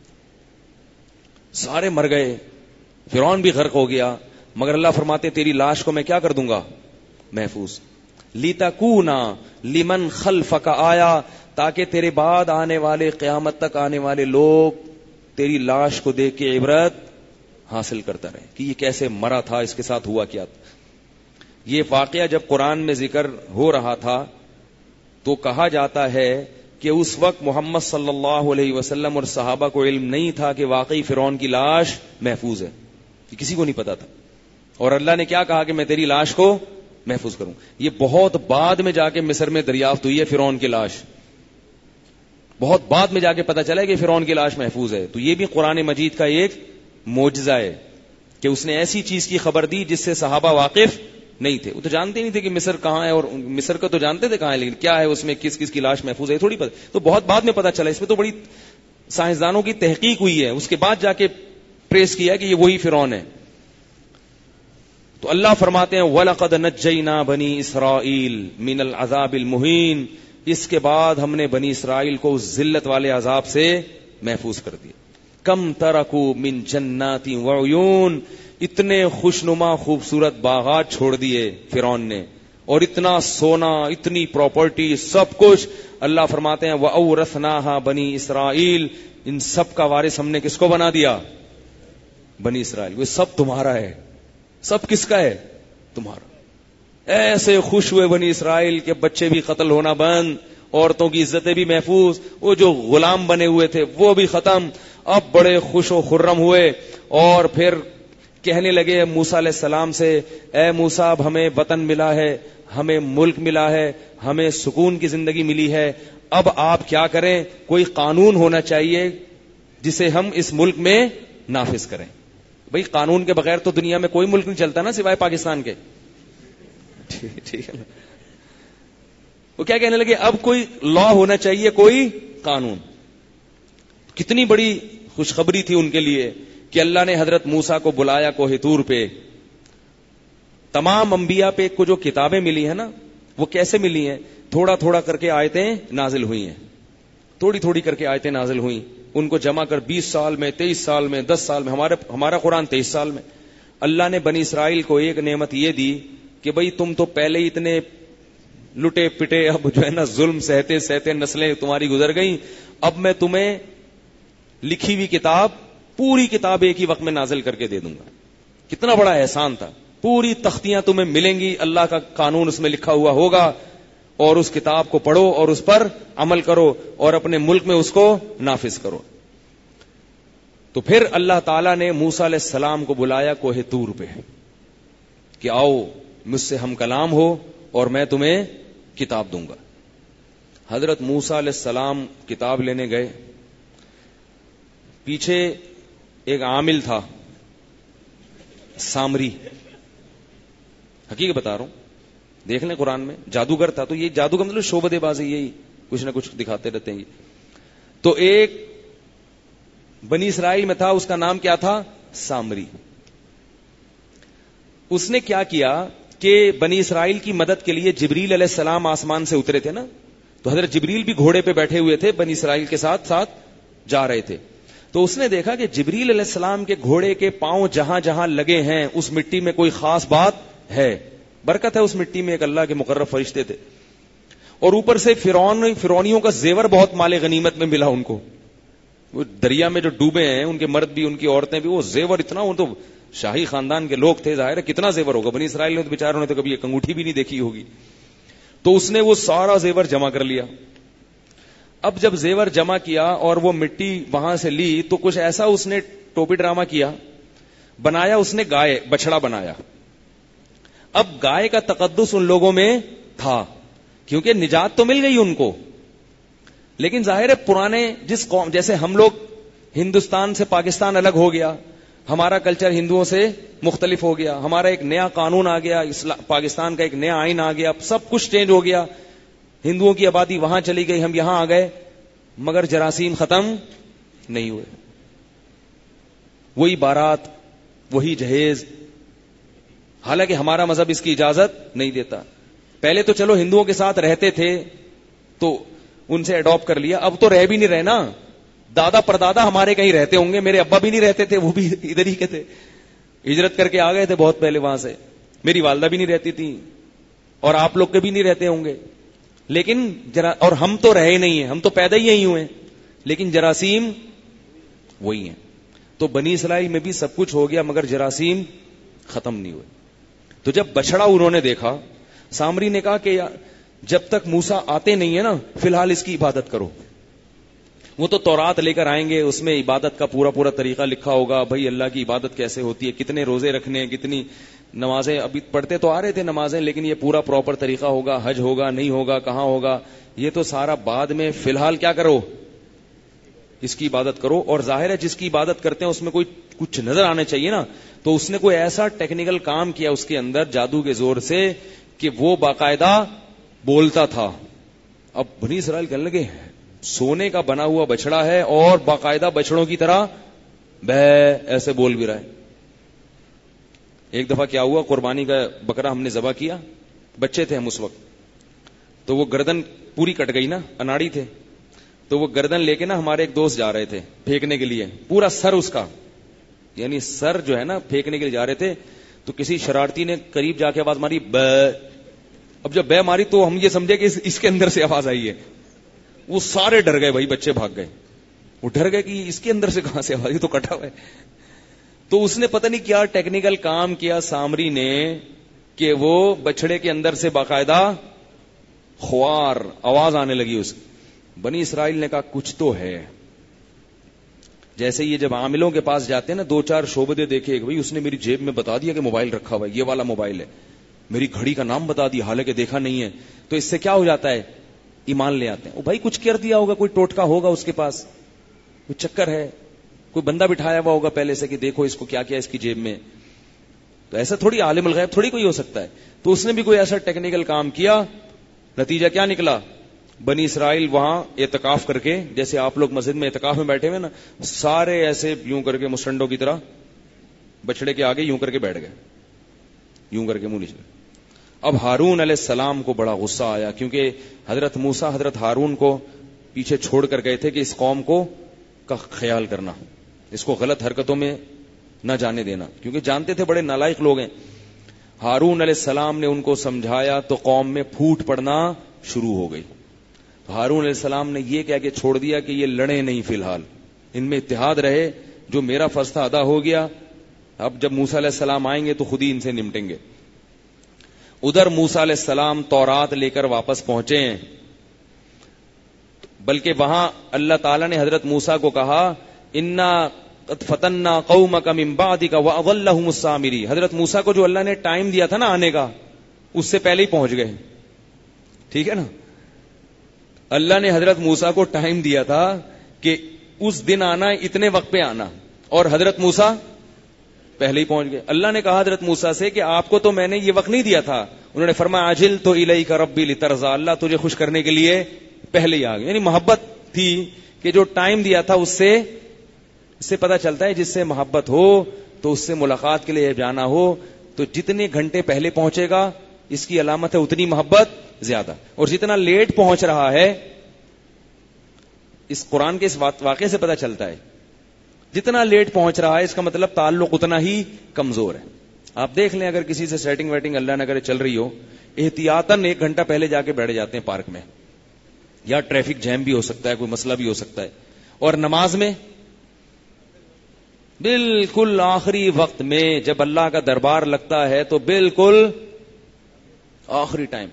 Speaker 1: سارے مر گئے, فرعون بھی غرق ہو گیا, مگر اللہ فرماتے تیری لاش کو میں کیا کر دوں گا, محفوظ. لتکونا لمن خلفک آیا, تاکہ تیرے بعد آنے والے, قیامت تک آنے والے لوگ تیری لاش کو دیکھ کے عبرت حاصل کرتا رہے کہ یہ کیسے مرا تھا, اس کے ساتھ ہوا کیا تھا. یہ واقعہ جب قرآن میں ذکر ہو رہا تھا تو کہا جاتا ہے کہ اس وقت محمد صلی اللہ علیہ وسلم اور صحابہ کو علم نہیں تھا کہ واقعی فرعون کی لاش محفوظ ہے, کسی کو نہیں پتا تھا. اور اللہ نے کیا کہا کہ میں تیری لاش کو محفوظ کروں. یہ بہت بعد میں جا کے مصر میں دریافت ہوئی ہے فرعون کی لاش, بہت بعد میں جا کے پتا چلا کہ فرعون کی لاش محفوظ ہے. تو یہ بھی قرآن مجید کا ایک معجزہ ہے کہ اس نے ایسی چیز کی خبر دی جس سے صحابہ واقف نہیں تھے. وہ تو جانتے نہیں تھے کہ مصر کہاں ہے, اور مصر کا تو جانتے تھے کہاں ہے, لیکن کیا ہے اس میں کس کس کی لاش محفوظ ہے تھوڑی پتہ. تو بہت بعد میں پتا چلا, اس میں تو بڑی سائنسدانوں کی تحقیق ہوئی ہے, اس کے بعد جا کے ٹریس کیا کہ یہ وہی فرعون ہے. تو اللہ فرماتے ہیں وَلَقَدْ نَجَّيْنَا بَنِي إِسْرَائِيلَ مِنَ الْعَذَابِ الْمُهِينِ, اس کے بعد ہم نے بنی اسرائیل کو اس ذلت والے عذاب سے محفوظ کر دیا. کم ترکوا من جنات وعیون, اتنے خوشنما خوبصورت باغات چھوڑ دیے فرعون نے, اور اتنا سونا, اتنی پراپرٹی, سب کچھ. اللہ فرماتے ہیں وَأَوْرَثْنَاهَا بَنِي إِسْرَائِيلَ, ان سب کا وارث ہم نے کس کو بنا دیا, بنی اسرائیل. وہ سب تمہارا ہے. سب کس کا ہے, تمہارا. ایسے خوش ہوئے بنی اسرائیل کہ بچے بھی قتل ہونا بند, عورتوں کی عزتیں بھی محفوظ, وہ جو غلام بنے ہوئے تھے وہ بھی ختم. اب بڑے خوش و خرم ہوئے, اور پھر کہنے لگے موسیٰ علیہ السلام سے, اے موسیٰ اب ہمیں وطن ملا ہے, ہمیں ملک ملا ہے, ہمیں سکون کی زندگی ملی ہے, اب آپ کیا کریں, کوئی قانون ہونا چاہیے جسے ہم اس ملک میں نافذ کریں. بھئی قانون کے بغیر تو دنیا میں کوئی ملک نہیں چلتا نا سوائے پاکستان کے. ٹھیک ہے نا. وہ کیا کہنے لگے, اب کوئی لا ہونا چاہیے, کوئی قانون. کتنی بڑی خوشخبری تھی ان کے لیے کہ اللہ نے حضرت موسیٰ کو بلایا کوہ طور پہ. تمام انبیاء پہ کو جو کتابیں ملی ہیں نا, وہ کیسے ملی ہیں, تھوڑا تھوڑا کر کے آیتیں نازل ہوئی ہیں, تھوڑی تھوڑی کر کے آیتیں نازل ہوئیں. ان کو جمع کر 20 سال میں, 23 سال میں, 10 سال میں, ہمارا قرآن 23 سال میں. اللہ نے بنی اسرائیل کو ایک نعمت یہ دی کہ بھئی تم تو پہلے ہی اتنے لٹے پٹے، اب جو ہے نا ظلم سہتے سہتے نسلیں تمہاری گزر گئیں، اب میں تمہیں لکھی ہوئی کتاب، پوری کتاب ایک ہی وقت میں نازل کر کے دے دوں گا. کتنا بڑا احسان تھا. پوری تختیاں تمہیں ملیں گی، اللہ کا قانون اس میں لکھا ہوا ہوگا، اور اس کتاب کو پڑھو اور اس پر عمل کرو اور اپنے ملک میں اس کو نافذ کرو. تو پھر اللہ تعالیٰ نے موسیٰ علیہ السلام کو بلایا کوہ طور پہ کہ آؤ مجھ سے ہم کلام ہو اور میں تمہیں کتاب دوں گا. حضرت موسیٰ علیہ السلام کتاب لینے گئے. پیچھے ایک عامل تھا سامری، حقیقت بتا رہا ہوں، دیکھ لیں قرآن میں، جادوگر تھا. تو یہ جادو کا مطلب شعبدے بازی، یہی کچھ نہ کچھ دکھاتے رہتے ہیں. تو ایک بنی اسرائیل میں تھا، اس کا نام کیا تھا؟ سامری. اس نے کیا کیا کہ بنی اسرائیل کی مدد کے لیے جبریل علیہ السلام آسمان سے اترے تھے نا، تو حضرت جبریل بھی گھوڑے پہ بیٹھے ہوئے تھے، بنی اسرائیل کے ساتھ ساتھ جا رہے تھے. تو اس نے دیکھا کہ جبریل علیہ السلام کے گھوڑے کے پاؤں جہاں جہاں لگے ہیں اس مٹی میں کوئی خاص بات ہے، برکت ہے اس مٹی میں، ایک اللہ کے مقرب فرشتے تھے. اور اوپر سے فرعونیوں کا زیور بہت مال غنیمت میں ملا ان کو. وہ دریا میں جو ڈوبے ہیں ان کے مرد بھی ان کی عورتیں بھی، وہ زیور اتنا، وہ تو شاہی خاندان کے لوگ تھے، ظاہر ہے کتنا زیور ہوگا. بنی اسرائیل نے تو بیچاروں نے تو کبھی ایک انگوٹھی بھی نہیں دیکھی ہوگی. تو اس نے وہ سارا زیور جمع کر لیا. اب جب زیور جمع کیا اور وہ مٹی وہاں سے لی تو کچھ ایسا اس نے ٹوپی ڈرامہ کیا، بنایا اس نے گائے، بچڑا بنایا. اب گائے کا تقدس ان لوگوں میں تھا کیونکہ نجات تو مل گئی ان کو، لیکن ظاہر ہے پرانے جس قوم، جیسے ہم لوگ ہندوستان سے پاکستان الگ ہو گیا، ہمارا کلچر ہندوؤں سے مختلف ہو گیا، ہمارا ایک نیا قانون آ گیا، پاکستان کا ایک نیا آئین آ گیا، سب کچھ چینج ہو گیا. ہندوؤں کی آبادی وہاں چلی گئی، ہم یہاں آ گئے، مگر جراثیم ختم نہیں ہوئے. وہی بارات، وہی جہیز، حالانکہ ہمارا مذہب اس کی اجازت نہیں دیتا. پہلے تو چلو ہندوؤں کے ساتھ رہتے تھے تو ان سے اڈاپٹ کر لیا، اب تو رہ بھی نہیں رہے نا. دادا پردادا ہمارے کہیں رہتے ہوں گے، میرے ابا بھی نہیں رہتے تھے، وہ بھی ادھر ہی کے تھے، ہجرت کر کے آ گئے تھے بہت پہلے وہاں سے. میری والدہ بھی نہیں رہتی تھی اور آپ لوگ کے بھی نہیں رہتے ہوں گے، لیکن اور ہم تو رہے نہیں ہیں، ہم تو پیدا ہی یہی ہوئے ہیں، لیکن جراثیم وہی ہیں. تو بنی اسرائیل میں بھی سب کچھ ہو گیا مگر جراثیم ختم نہیں ہوئے. تو جب بچڑا انہوں نے دیکھا، سامری نے کہا کہ جب تک موسیٰ آتے نہیں ہے نا، فی الحال اس کی عبادت کرو. وہ تو تورات لے کر آئیں گے، اس میں عبادت کا پورا پورا طریقہ لکھا ہوگا، بھائی اللہ کی عبادت کیسے ہوتی ہے، کتنے روزے رکھنے ہیں، کتنی نمازیں. ابھی پڑھتے تو آ رہے تھے نمازیں، لیکن یہ پورا پراپر طریقہ ہوگا، حج ہوگا نہیں ہوگا، کہاں ہوگا، یہ تو سارا بعد میں. فی الحال کیا کرو، اس کی عبادت کرو. اور ظاہر ہے جس کی عبادت کرتے ہیں اس میں کوئی کچھ نظر آنے چاہیے نا. تو اس نے کوئی ایسا ٹیکنیکل کام کیا اس کے اندر جادو کے زور سے کہ وہ باقاعدہ بولتا تھا. اب بنی اسرائیل کہنے لگے سونے کا بنا ہوا بچڑا ہے اور باقاعدہ بچڑوں کی طرح بے ایسے بول بھی رہا ہے. ایک دفعہ کیا ہوا، قربانی کا بکرا ہم نے ذبح کیا، بچے تھے ہم اس وقت، تو وہ گردن پوری کٹ گئی نا، اناڑی تھے، تو وہ گردن لے کے نا ہمارے ایک دوست جا رہے تھے پھینکنے کے لیے، پورا سر اس کا، یعنی سر جو ہے نا پھینکنے کے لیے جا رہے تھے. تو کسی شرارتی نے قریب جا کے آواز ماری بے. اب جب بے ماری تو ہم یہ سمجھے کہ اس کے اندر سے آواز آئی ہے. وہ سارے ڈر گئے بھائی، بچے بھاگ گئے، وہ ڈر گئے کہ اس کے اندر سے کہاں سے آواز، یہ تو کٹا ہوا ہے. تو اس نے پتہ نہیں کیا ٹیکنیکل کام کیا سامری نے کہ وہ بچڑے کے اندر سے باقاعدہ خوار آواز آنے لگی اس. بنی اسرائیل نے کہا کچھ تو ہے. جیسے یہ جب عاملوں کے پاس جاتے ہیں نا، دو چار شعبدے دیکھے، بھائی اس نے میری جیب میں بتا دیا کہ موبائل رکھا ہوا ہے، یہ والا موبائل ہے، میری گھڑی کا نام بتا دیا حالانکہ دیکھا نہیں ہے، تو اس سے کیا ہو جاتا ہے، ایمان لے آتے ہیں. بھائی کچھ کر دیا ہوگا، کوئی ٹوٹکا ہوگا اس کے پاس، کوئی چکر ہے، کوئی بندہ بٹھایا ہوا ہوگا پہلے سے کہ دیکھو اس کو کیا کیا اس کی جیب میں. تو ایسا تھوڑی عالم الغیب تھوڑی کوئی ہو سکتا ہے. تو اس نے بھی کوئی ایسا ٹیکنیکل کام کیا، نتیجہ کیا نکلا، بنی اسرائیل وہاں اعتکاف کر کے، جیسے آپ لوگ مسجد میں اعتکاف میں بیٹھے ہوئے نا، سارے ایسے یوں کر کے مسٹنڈوں کی طرح بچڑے کے آگے یوں کر کے بیٹھ گئے، یوں کر کے منہ نیچے. اب ہارون علیہ السلام کو بڑا غصہ آیا، کیونکہ حضرت موسیٰ حضرت ہارون کو پیچھے چھوڑ کر گئے تھے کہ اس قوم کو کا خیال کرنا، اس کو غلط حرکتوں میں نہ جانے دینا، کیونکہ جانتے تھے بڑے نالائق لوگ ہیں. ہارون علیہ السلام نے ان کو سمجھایا تو قوم میں پھوٹ پڑنا شروع ہو گئی. ہارون علیہ السلام نے یہ کہہ کے چھوڑ دیا کہ یہ لڑیں نہیں، فی الحال ان میں اتحاد رہے، جو میرا فرض تھا ادا ہو گیا، اب جب موسیٰ علیہ السلام آئیں گے تو خود ہی ان سے نمٹیں گے. ادھر موسیٰ علیہ السلام تورات لے کر واپس پہنچے ہیں، بلکہ وہاں اللہ تعالیٰ نے حضرت موسیٰ کو کہا انا قد فتنا قومک من بعدک واضلهم السامری. حضرت موسیٰ کو جو اللہ نے ٹائم دیا تھا نا آنے کا، اس سے پہلے ہی پہنچ گئے. ٹھیک ہے نا، اللہ نے حضرت موسیٰ کو ٹائم دیا تھا کہ اس دن آنا، اتنے وقت پہ آنا، اور حضرت موسیٰ پہلے ہی پہنچ گئے. اللہ نے کہا حضرت موسیٰ سے کہ آپ کو تو میں نے یہ وقت نہیں دیا تھا. انہوں نے فرمایا عجلت الیک ربی لترضی، اللہ تجھے خوش کرنے کے لیے پہلے ہی آ گئے. یعنی محبت تھی کہ جو ٹائم دیا تھا اس سے پتہ چلتا ہے جس سے محبت ہو تو اس سے ملاقات کے لیے جانا ہو تو جتنے گھنٹے پہلے پہنچے گا اس کی علامت ہے اتنی محبت زیادہ. اور جتنا لیٹ پہنچ رہا ہے، اس قرآن کے اس واقعے سے پتہ چلتا ہے، جتنا لیٹ پہنچ رہا ہے اس کا مطلب تعلق اتنا ہی کمزور ہے. آپ دیکھ لیں اگر کسی سے سیٹنگ ویٹنگ اللہ نہ کرے چل رہی ہو، احتیاطاً 1 گھنٹہ پہلے جا کے بیٹھ جاتے ہیں پارک میں، یا ٹریفک جیم بھی ہو سکتا ہے، کوئی مسئلہ بھی ہو سکتا ہے. اور نماز میں بالکل آخری وقت میں جب اللہ کا دربار لگتا ہے تو بالکل آخری ٹائم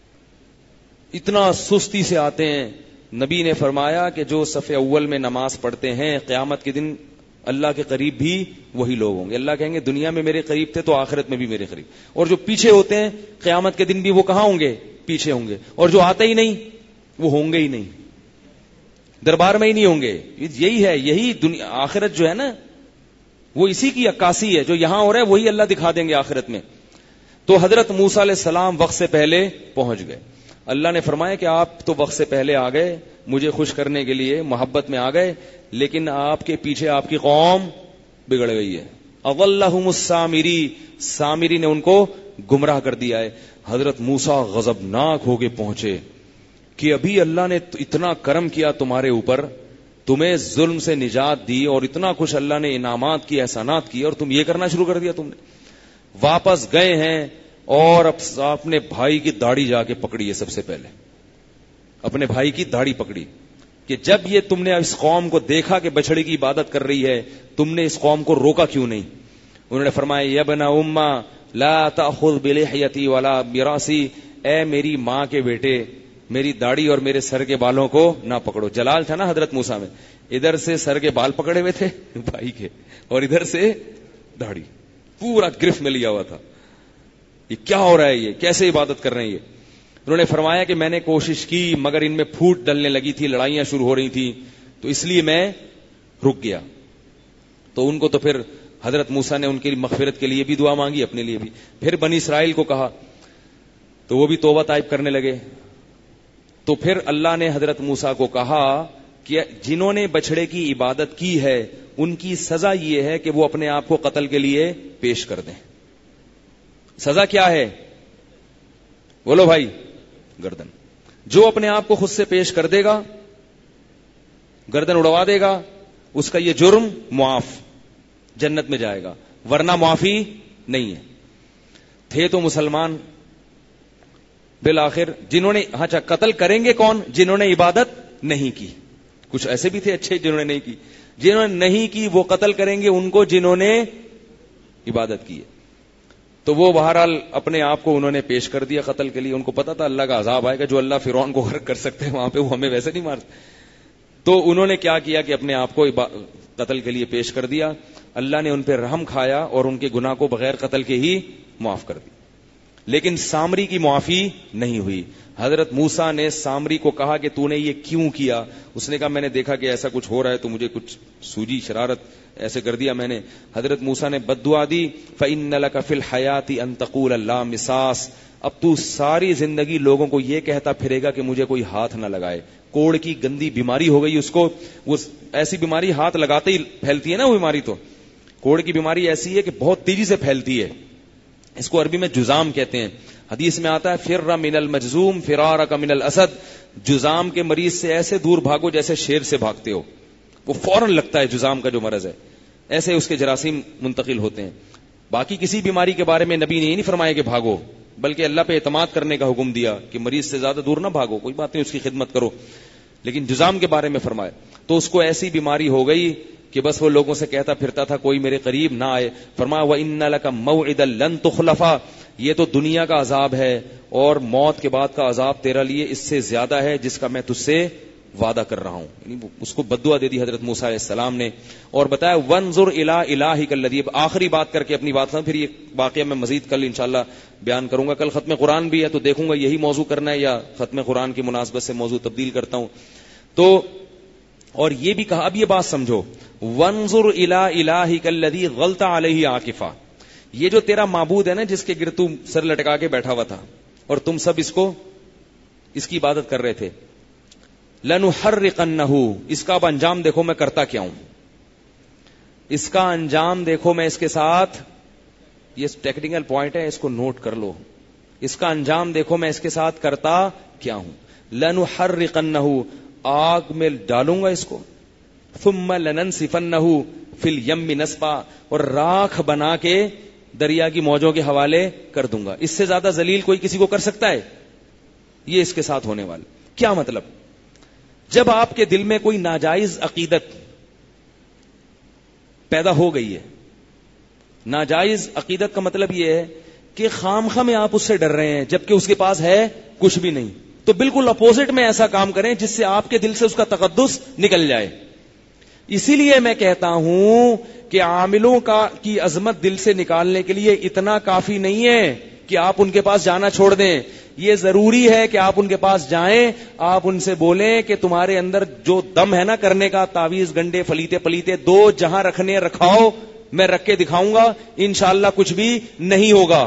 Speaker 1: پہ اتنا سستی سے آتے ہیں. نبی نے فرمایا کہ جو صف اول میں نماز پڑھتے ہیں قیامت کے دن اللہ کے قریب بھی وہی لوگ ہوں گے. اللہ کہیں گے دنیا میں میرے قریب تھے تو آخرت میں بھی میرے قریب. اور جو پیچھے ہوتے ہیں قیامت کے دن بھی وہ کہاں ہوں گے؟ پیچھے ہوں گے. اور جو آتے ہی نہیں وہ ہوں گے ہی نہیں، دربار میں ہی نہیں ہوں گے. یہی ہے، یہی دنیا آخرت جو ہے نا وہ اسی کی عکاسی ہے. جو یہاں ہو رہا ہے وہی اللہ دکھا دیں گے آخرت میں. تو حضرت موسیٰ علیہ السلام وقت سے پہلے پہنچ گئے. اللہ نے فرمایا کہ آپ تو وقت سے پہلے آ گئے، مجھے خوش کرنے کے لیے محبت میں آ گئے، لیکن آپ کے پیچھے آپ کی قوم بگڑ گئی ہے. اضلهم السامری، سامری نے ان کو گمراہ کر دیا ہے. حضرت موسیٰ غضبناک ہو کے پہنچے کہ ابھی اللہ نے اتنا کرم کیا تمہارے اوپر، تمہیں ظلم سے نجات دی اور اتنا کچھ اللہ نے انعامات کی، احسانات کی، اور تم یہ کرنا شروع کر دیا. تم نے واپس گئے ہیں اور اپنے بھائی کی داڑھی جا کے پکڑی ہے. سب سے پہلے اپنے بھائی کی داڑھی پکڑی کہ جب یہ تم نے اس قوم کو دیکھا کہ بچڑے کی عبادت کر رہی ہے، تم نے اس قوم کو روکا کیوں نہیں؟ انہوں نے فرمایا یا ابن امہ لا تأخذ بلحیتی ولا براسی، اے میری ماں کے بیٹے، میری داڑھی اور میرے سر کے بالوں کو نہ پکڑو. جلال تھا نا حضرت موسیٰ میں، ادھر سے سر کے بال پکڑے ہوئے تھے بھائی کے، اور ادھر سے داڑھی پورا گرفت میں لیا ہوا تھا. یہ کیا ہو رہا ہے؟ یہ کیسے عبادت کر رہے ہیں؟ یہ انہوں نے فرمایا کہ میں نے کوشش کی مگر ان میں پھوٹ ڈلنے لگی تھی، لڑائیاں شروع ہو رہی تھی، تو اس لیے میں رک گیا. تو ان کو تو پھر حضرت موسیٰ نے ان کی مغفرت کے لیے بھی دعا مانگی، اپنے لیے بھی. پھر بنی اسرائیل کو کہا تو وہ بھی توبہ طائب کرنے لگے. تو پھر اللہ نے حضرت موسیٰ کو کہا کہ جنہوں نے بچڑے کی عبادت کی ہے ان کی سزا یہ ہے کہ وہ اپنے آپ کو قتل کے لیے پیش کر دیں. سزا کیا ہے؟ بولو بھائی، گردن. جو اپنے آپ کو خود سے پیش کر دے گا، گردن اڑوا دے گا، اس کا یہ جرم معاف، جنت میں جائے گا، ورنہ معافی نہیں ہے. تھے تو مسلمان بالآخر جنہوں نے اچھا قتل کریں گے کون؟ جنہوں نے عبادت نہیں کی. کچھ ایسے بھی تھے اچھے جنہوں نے نہیں کی، جنہوں نے نہیں کی وہ قتل کریں گے ان کو جنہوں نے عبادت کی ہے. تو وہ بہرحال اپنے آپ کو انہوں نے پیش کر دیا قتل کے لیے. ان کو پتا تھا اللہ کا عذاب آئے گا، جو اللہ فرعون کو غرق کر سکتے ہیں وہاں پہ وہ ہمیں ویسے نہیں مار. تو انہوں نے کیا کیا کہ اپنے آپ کو قتل کے لیے پیش کر دیا. اللہ نے ان پہ رحم کھایا اور ان کے گناہ کو بغیر قتل کے ہی معاف کر دی. لیکن سامری کی معافی نہیں ہوئی. حضرت موسیٰ نے سامری کو کہا کہ تو نے یہ کیوں کیا؟ اس نے کہا میں نے دیکھا کہ ایسا کچھ ہو رہا ہے تو مجھے کچھ سوجی، شرارت، ایسے کر دیا میں نے. حضرت موسیٰ نے بد دعا دی فَإِنَّ لَكَ فِي الْحَيَاةِ أَن تَقُولَ لَا مِسَاس، اب تو ساری زندگی لوگوں کو یہ کہتا پھرے گا کہ مجھے کوئی ہاتھ نہ لگائے. کوڑ کی گندی بیماری ہو گئی اس کو، وہ ایسی بیماری ہاتھ لگاتے ہی پھیلتی ہے نا وہ بیماری. تو کوڑ کی بیماری ایسی ہے کہ بہت تیزی سے پھیلتی ہے، اس کو عربی میں جزام کہتے ہیں. حدیث میں آتا ہے فر من المجزوم فرارک من الاسد، جزام کے مریض سے ایسے دور بھاگو جیسے شیر سے بھاگتے ہو. وہ فوراً لگتا ہے جزام کا جو مرض ہے. ایسے اس کے جراثیم منتقل ہوتے ہیں. باقی کسی بیماری کے بارے میں نبی نے یہ نہیں فرمایا کہ بھاگو، بلکہ اللہ پہ اعتماد کرنے کا حکم دیا کہ مریض سے زیادہ دور نہ بھاگو، کوئی بات نہیں، اس کی خدمت کرو. لیکن جزام کے بارے میں فرمایا. تو اس کو ایسی بیماری ہو گئی کہ بس وہ لوگوں سے کہتا پھرتا تھا کوئی میرے قریب نہ آئے. فرمایا وَإِنَّ لَكَ مَوْعِدًا لَن تُخْلَفَ، یہ تو دنیا کا عذاب ہے اور موت کے بعد کا عذاب تیرا لیے اس سے زیادہ ہے جس کا میں تجھ سے وعدہ کر رہا ہوں. یعنی اس کو بددعا دے دی حضرت موسیٰ علیہ السلام نے اور بتایا وانظر الی الہک الذی. آخری بات کر کے اپنی بات پھر یہ واقعہ میں مزید کل انشاءاللہ بیان کروں گا. کل ختم قرآن بھی ہے تو دیکھوں گا یہی موضوع کرنا ہے یا ختم قرآن کی مناسبت سے موضوع تبدیل کرتا ہوں. تو اور یہ بھی کہا، اب یہ بات سمجھو، وانظر الی الہک الذی غلط علیہ عاکفہ، یہ جو تیرا معبود ہے نا جس کے گرد تو سر لٹکا کے بیٹھا ہوا تھا اور تم سب اس کی عبادت کر رہے تھے، لنحرقنہ، اس کا اب انجام دیکھو میں کرتا کیا ہوں. اس کا انجام دیکھو میں اس کے ساتھ، یہ ٹیکنیکل پوائنٹ ہے، اس کو نوٹ کر لو. اس کا انجام دیکھو میں اس کے ساتھ کرتا کیا ہوں. لنحرقنہ، آگ میں ڈالوں گا اس کو، ثم لننسفنہ فی الیم نسفا، اور راکھ بنا کے دریا کی موجوں کے حوالے کر دوں گا. اس سے زیادہ ذلیل کوئی کسی کو کر سکتا ہے؟ یہ اس کے ساتھ ہونے والا. کیا مطلب؟ جب آپ کے دل میں کوئی ناجائز عقیدت پیدا ہو گئی ہے، ناجائز عقیدت کا مطلب یہ ہے کہ خامخواہ میں آپ اس سے ڈر رہے ہیں جبکہ اس کے پاس ہے کچھ بھی نہیں، تو بالکل اپوزٹ میں ایسا کام کریں جس سے آپ کے دل سے اس کا تقدس نکل جائے. اسی لیے میں کہتا ہوں کہ عاملوں کی عظمت دل سے نکالنے کے لیے اتنا کافی نہیں ہے کہ آپ ان کے پاس جانا چھوڑ دیں. یہ ضروری ہے کہ آپ ان کے پاس جائیں، آپ ان سے بولیں کہ تمہارے اندر جو دم ہے نا کرنے کا، تعویذ گنڈے فلیتے پلیتے دو جہاں رکھنے رکھاؤ، میں رکھ کے دکھاؤں گا، انشاءاللہ کچھ بھی نہیں ہوگا.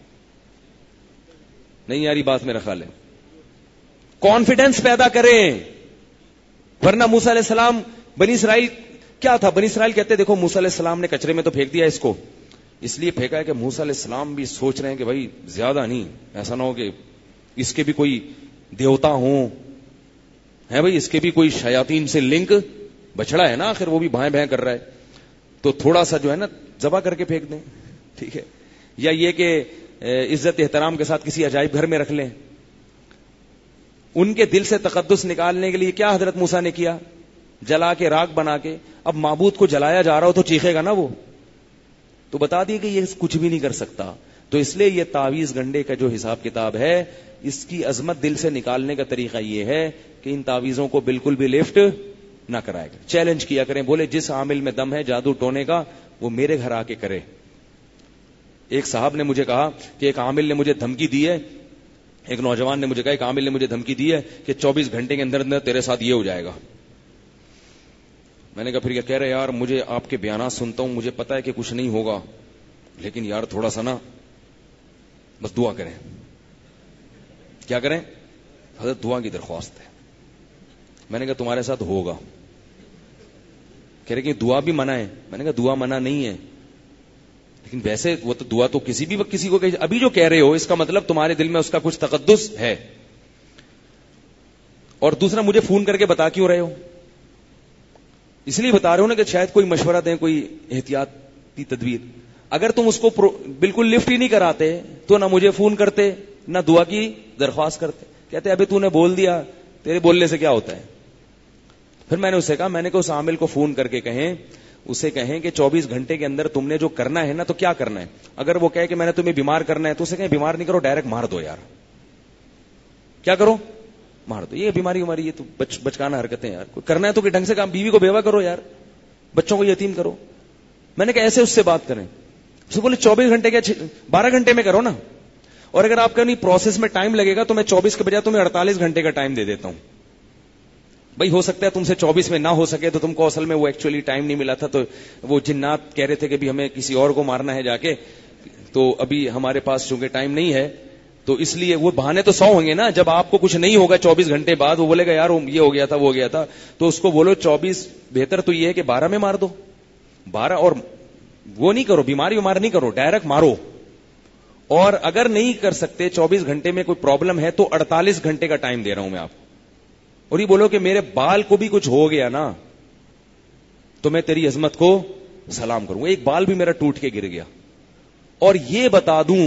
Speaker 1: نہیں یاری بات میں رکھا لیں، کانفیڈنس پیدا کریں. ورنہ موسیٰ علیہ السلام، بنی اسرائیل کیا تھا، بنی اسرائیل کہتے دیکھو موسیٰ علیہ السلام نے کچرے میں تو پھینک دیا اس کو، اس لیے پھینکا ہے کہ موسیٰ علیہ السلام بھی سوچ رہے ہیں کہ بھائی زیادہ نہیں، ایسا نہ ہو کہ اس کے بھی کوئی دیوتا ہوں، ہے بھائی اس کے بھی کوئی شیاطین سے لنک، بچڑا ہے نا آخر وہ بھی بھائیں بھائیں کر رہا ہے، تو تھوڑا سا جو ہے نا ذبح کر کے پھینک دیں. ٹھیک ہے، یا یہ کہ عزت احترام کے ساتھ کسی عجائب گھر میں رکھ لیں. ان کے دل سے تقدس نکالنے کے لیے کیا حضرت موسیٰ نے کیا؟ جلا کے راکھ بنا کے. اب معبود کو جلایا جا رہا ہو تو چیخے گا نا وہ، تو بتا دیے کہ یہ کچھ بھی نہیں کر سکتا. تو اس لیے یہ تعویذ گنڈے کا جو حساب کتاب ہے، اس کی عظمت دل سے نکالنے کا طریقہ یہ ہے کہ ان تعویذوں کو بالکل بھی لفٹ نہ کرائے گا. چیلنج کیا کریں، بولے جس عامل میں دم ہے جادو ٹونے کا وہ میرے گھر آ کے کرے. ایک صاحب نے مجھے کہا کہ ایک عامل نے مجھے دھمکی دی ہے، ایک نوجوان نے مجھے کہا ایک عامل نے مجھے دھمکی دی ہے کہ 24 گھنٹے کے اندر اندر تیرے ساتھ یہ ہو جائے گا. میں نے کہا پھر یہ کہہ رہے یار مجھے آپ کے بیانات سنتا ہوں، مجھے پتا ہے کہ کچھ نہیں ہوگا، لیکن یار تھوڑا سا نا بس دعا کریں. کیا کریں؟ حضرت دعا کی درخواست ہے. میں نے کہا تمہارے ساتھ ہوگا. کہہ رہے کہ دعا بھی منع ہے. میں نے کہا دعا منع نہیں ہے، لیکن ویسے وہ تو دعا تو کسی بھی وقت کسی کو کہ ابھی جو کہہ رہے ہو اس کا مطلب تمہارے دل میں اس کا کچھ تقدس ہے. اور دوسرا مجھے فون کر کے بتا کیوں رہے ہو؟ اس لیے بتا رہے ہو نا کہ شاید کوئی مشورہ دیں، کوئی احتیاطی تدبیر. اگر تم اس کو بالکل لفٹ ہی نہیں کراتے تو نہ مجھے فون کرتے نہ دعا کی درخواست کرتے. کہتے ابھی تو نے بول دیا، تیرے بولنے سے کیا ہوتا ہے. پھر میں نے اسے کہا، میں نے کہا اس عامل کو فون کر کے اسے کہیں کہ 24 گھنٹے کے اندر تم نے جو کرنا ہے نا تو کیا کرنا ہے. اگر وہ کہے کہ میں نے تمہیں بیمار کرنا ہے تو اسے کہیں بیمار نہیں کرو، ڈائریکٹ مار دو. یار کیا کرو؟ مار دو. یہ بیماری ہماری یہ تو بچکانا حرکتیں یار. کوئی کرنا ہے تو کہ ڈھنگ سے کام، بیوی کو بیوہ کرو یار، بچوں کو یتیم کرو. میں نے کہا ایسے اس سے بات کریں. اسے بولے 24 گھنٹے کیا 12 گھنٹے میں کرو نا. اور اگر آپ کا نہیں پروسیس میں ٹائم لگے گا تو میں 24 کے بجائے تمہیں 48 گھنٹے کا ٹائم دے دیتا ہوں. بھائی ہو سکتا ہے تم سے 24 میں نہ ہو سکے تو تم کو اصل میں وہ ایکچولی ٹائم نہیں ملا تھا، تو وہ جنات کہہ رہے تھے کہ بھی ہمیں کسی اور کو مارنا ہے جا کے، تو ابھی ہمارے پاس چونکہ ٹائم نہیں ہے تو اس لیے وہ بہانے تو 100 ہوں گے نا. جب آپ کو کچھ نہیں ہوگا 24 گھنٹے بعد وہ بولے گا یار یہ ہو گیا تھا وہ ہو گیا تھا، تو اس کو بولو 24 بہتر تو یہ ہے کہ 12 میں مار دو. 12 اور وہ نہیں کرو، بیماری نہیں کرو، ڈائریکٹ مارو. اور اگر نہیں کر سکتے 24 گھنٹے میں کوئی پرابلم ہے تو 48 گھنٹے کا ٹائم دے رہا ہوں میں آپ کو. اور یہ بولو کہ میرے بال کو بھی کچھ ہو گیا نا تو میں تیری عظمت کو سلام کروں, ایک بال بھی میرا ٹوٹ کے گر گیا, اور یہ بتا دوں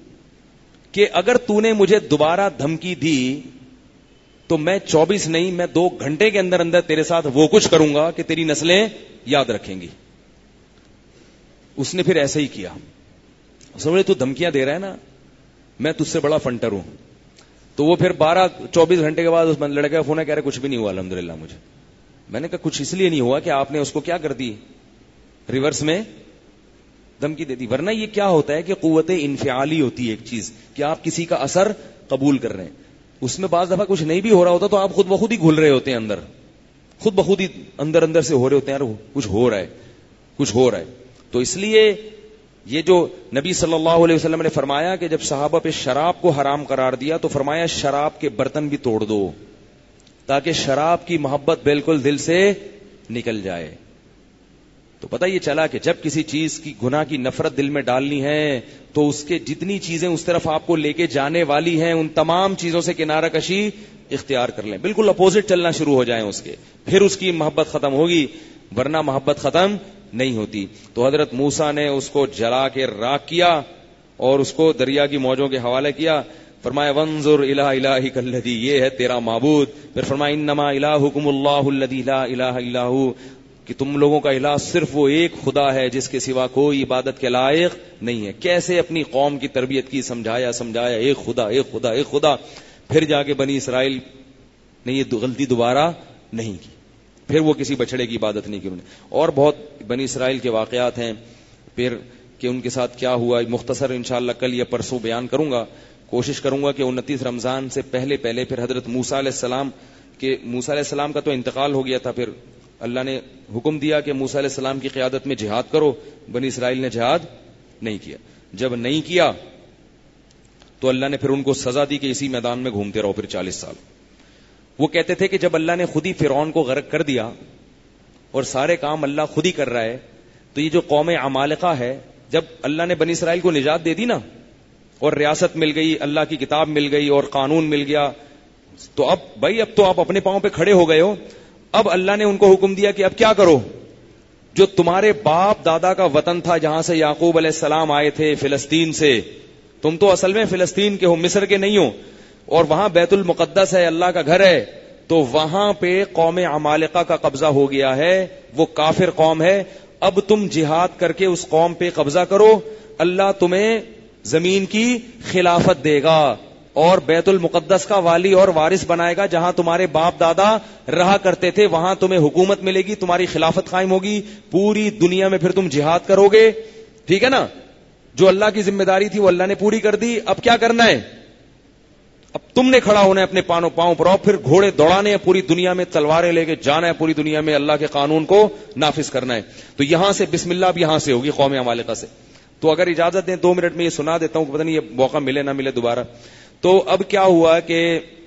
Speaker 1: کہ اگر تو نے مجھے دوبارہ دھمکی دی تو میں 24 نہیں, میں 2 گھنٹے کے اندر اندر تیرے ساتھ وہ کچھ کروں گا کہ تیری نسلیں یاد رکھیں گی. اس نے پھر ایسا ہی کیا. سمجھے تو دھمکیاں دے رہا ہے نا, میں تجھ سے بڑا فنٹر ہوں. تو وہ پھر 24 گھنٹے کے بعد اس لڑکے کا فون ہے, کہہ رہے کچھ بھی نہیں ہوا الحمدللہ مجھے. میں نے کہا کچھ اس لیے نہیں ہوا کہ آپ نے اس کو کیا کر دی, ریورس میں دھمکی دے دی. ورنہ یہ کیا ہوتا ہے کہ قوت انفعالی ہوتی ہے ایک چیز, کہ آپ کسی کا اثر قبول کر رہے ہیں. اس میں بعض دفعہ کچھ نہیں بھی ہو رہا ہوتا تو آپ خود بخود ہی گھل رہے ہوتے ہیں اندر, خود بخود ہی اندر سے ہو رہے ہوتے ہیں, یار کچھ ہو رہا ہے, کچھ ہو رہا ہے. تو اس لیے یہ جو نبی صلی اللہ علیہ وسلم نے فرمایا کہ جب صحابہ پہ شراب کو حرام قرار دیا تو فرمایا شراب کے برتن بھی توڑ دو تاکہ شراب کی محبت بالکل دل سے نکل جائے. تو پتہ یہ چلا کہ جب کسی چیز کی گناہ کی نفرت دل میں ڈالنی ہے تو اس کے جتنی چیزیں اس طرف آپ کو لے کے جانے والی ہیں ان تمام چیزوں سے کنارہ کشی اختیار کر لیں, بالکل اپوزٹ چلنا شروع ہو جائیں اس کے, پھر اس کی محبت ختم ہوگی, ورنہ محبت ختم نہیں ہوتی. تو حضرت موسیٰ نے اس کو جلا کے راکھ کیا اور اس کو دریا کی موجوں کے حوالے کیا. فرمایا وانظر الی الہک الذی, یہ ہے تیرا معبود. پھر فرمایا انما الہکم اللہ الذی لا الہ الا ہو, کہ تم لوگوں کا الہ صرف وہ ایک خدا ہے جس کے سوا کوئی عبادت کے لائق نہیں ہے. کیسے اپنی قوم کی تربیت کی, سمجھایا ایک خدا ایک خدا ایک خدا. پھر جا کے بنی اسرائیل نے یہ غلطی دوبارہ نہیں کی, پھر وہ کسی بچڑے کی عبادت نہیں کی انہوں نے. اور بہت بنی اسرائیل کے واقعات ہیں پھر کہ ان کے ساتھ کیا ہوا, مختصر انشاءاللہ کل یا پرسوں بیان کروں گا. کوشش کروں گا کہ 29 رمضان سے پہلے پھر حضرت موسیٰ علیہ السلام کا تو انتقال ہو گیا تھا, پھر اللہ نے حکم دیا کہ موسیٰ علیہ السلام کی قیادت میں جہاد کرو. بنی اسرائیل نے جہاد نہیں کیا. جب نہیں کیا تو اللہ نے پھر ان کو سزا دی کہ اسی میدان میں گھومتے رہو پھر 40 سال. وہ کہتے تھے کہ جب اللہ نے خود ہی فرعون کو غرق کر دیا اور سارے کام اللہ خود ہی کر رہا ہے, تو یہ جو قوم عمالقہ ہے, جب اللہ نے بنی اسرائیل کو نجات دے دی نا اور ریاست مل گئی, اللہ کی کتاب مل گئی اور قانون مل گیا, تو اب تو آپ اپنے پاؤں پہ کھڑے ہو گئے ہو. اب اللہ نے ان کو حکم دیا کہ اب کیا کرو, جو تمہارے باپ دادا کا وطن تھا جہاں سے یعقوب علیہ السلام آئے تھے فلسطین سے, تم تو اصل میں فلسطین کے ہو, مصر کے نہیں ہو, اور وہاں بیت المقدس ہے, اللہ کا گھر ہے, تو وہاں پہ قوم عمالقہ کا قبضہ ہو گیا ہے, وہ کافر قوم ہے. اب تم جہاد کر کے اس قوم پہ قبضہ کرو, اللہ تمہیں زمین کی خلافت دے گا اور بیت المقدس کا والی اور وارث بنائے گا, جہاں تمہارے باپ دادا رہا کرتے تھے وہاں تمہیں حکومت ملے گی, تمہاری خلافت قائم ہوگی, پوری دنیا میں پھر تم جہاد کرو گے. ٹھیک ہے نا, جو اللہ کی ذمہ داری تھی وہ اللہ نے پوری کر دی. اب کیا کرنا ہے, اب تم نے کھڑا ہونا ہے اپنے پاؤں پر, اور پھر گھوڑے دوڑانے ہیں پوری دنیا میں, تلواریں لے کے جانا ہے پوری دنیا میں, اللہ کے قانون کو نافذ کرنا ہے. تو یہاں سے بسم اللہ اب یہاں سے ہوگی قوم عمالقہ سے. تو اگر اجازت دیں 2 منٹ میں یہ سنا دیتا ہوں, پتہ نہیں یہ موقع ملے نہ ملے دوبارہ. تو اب کیا ہوا کہ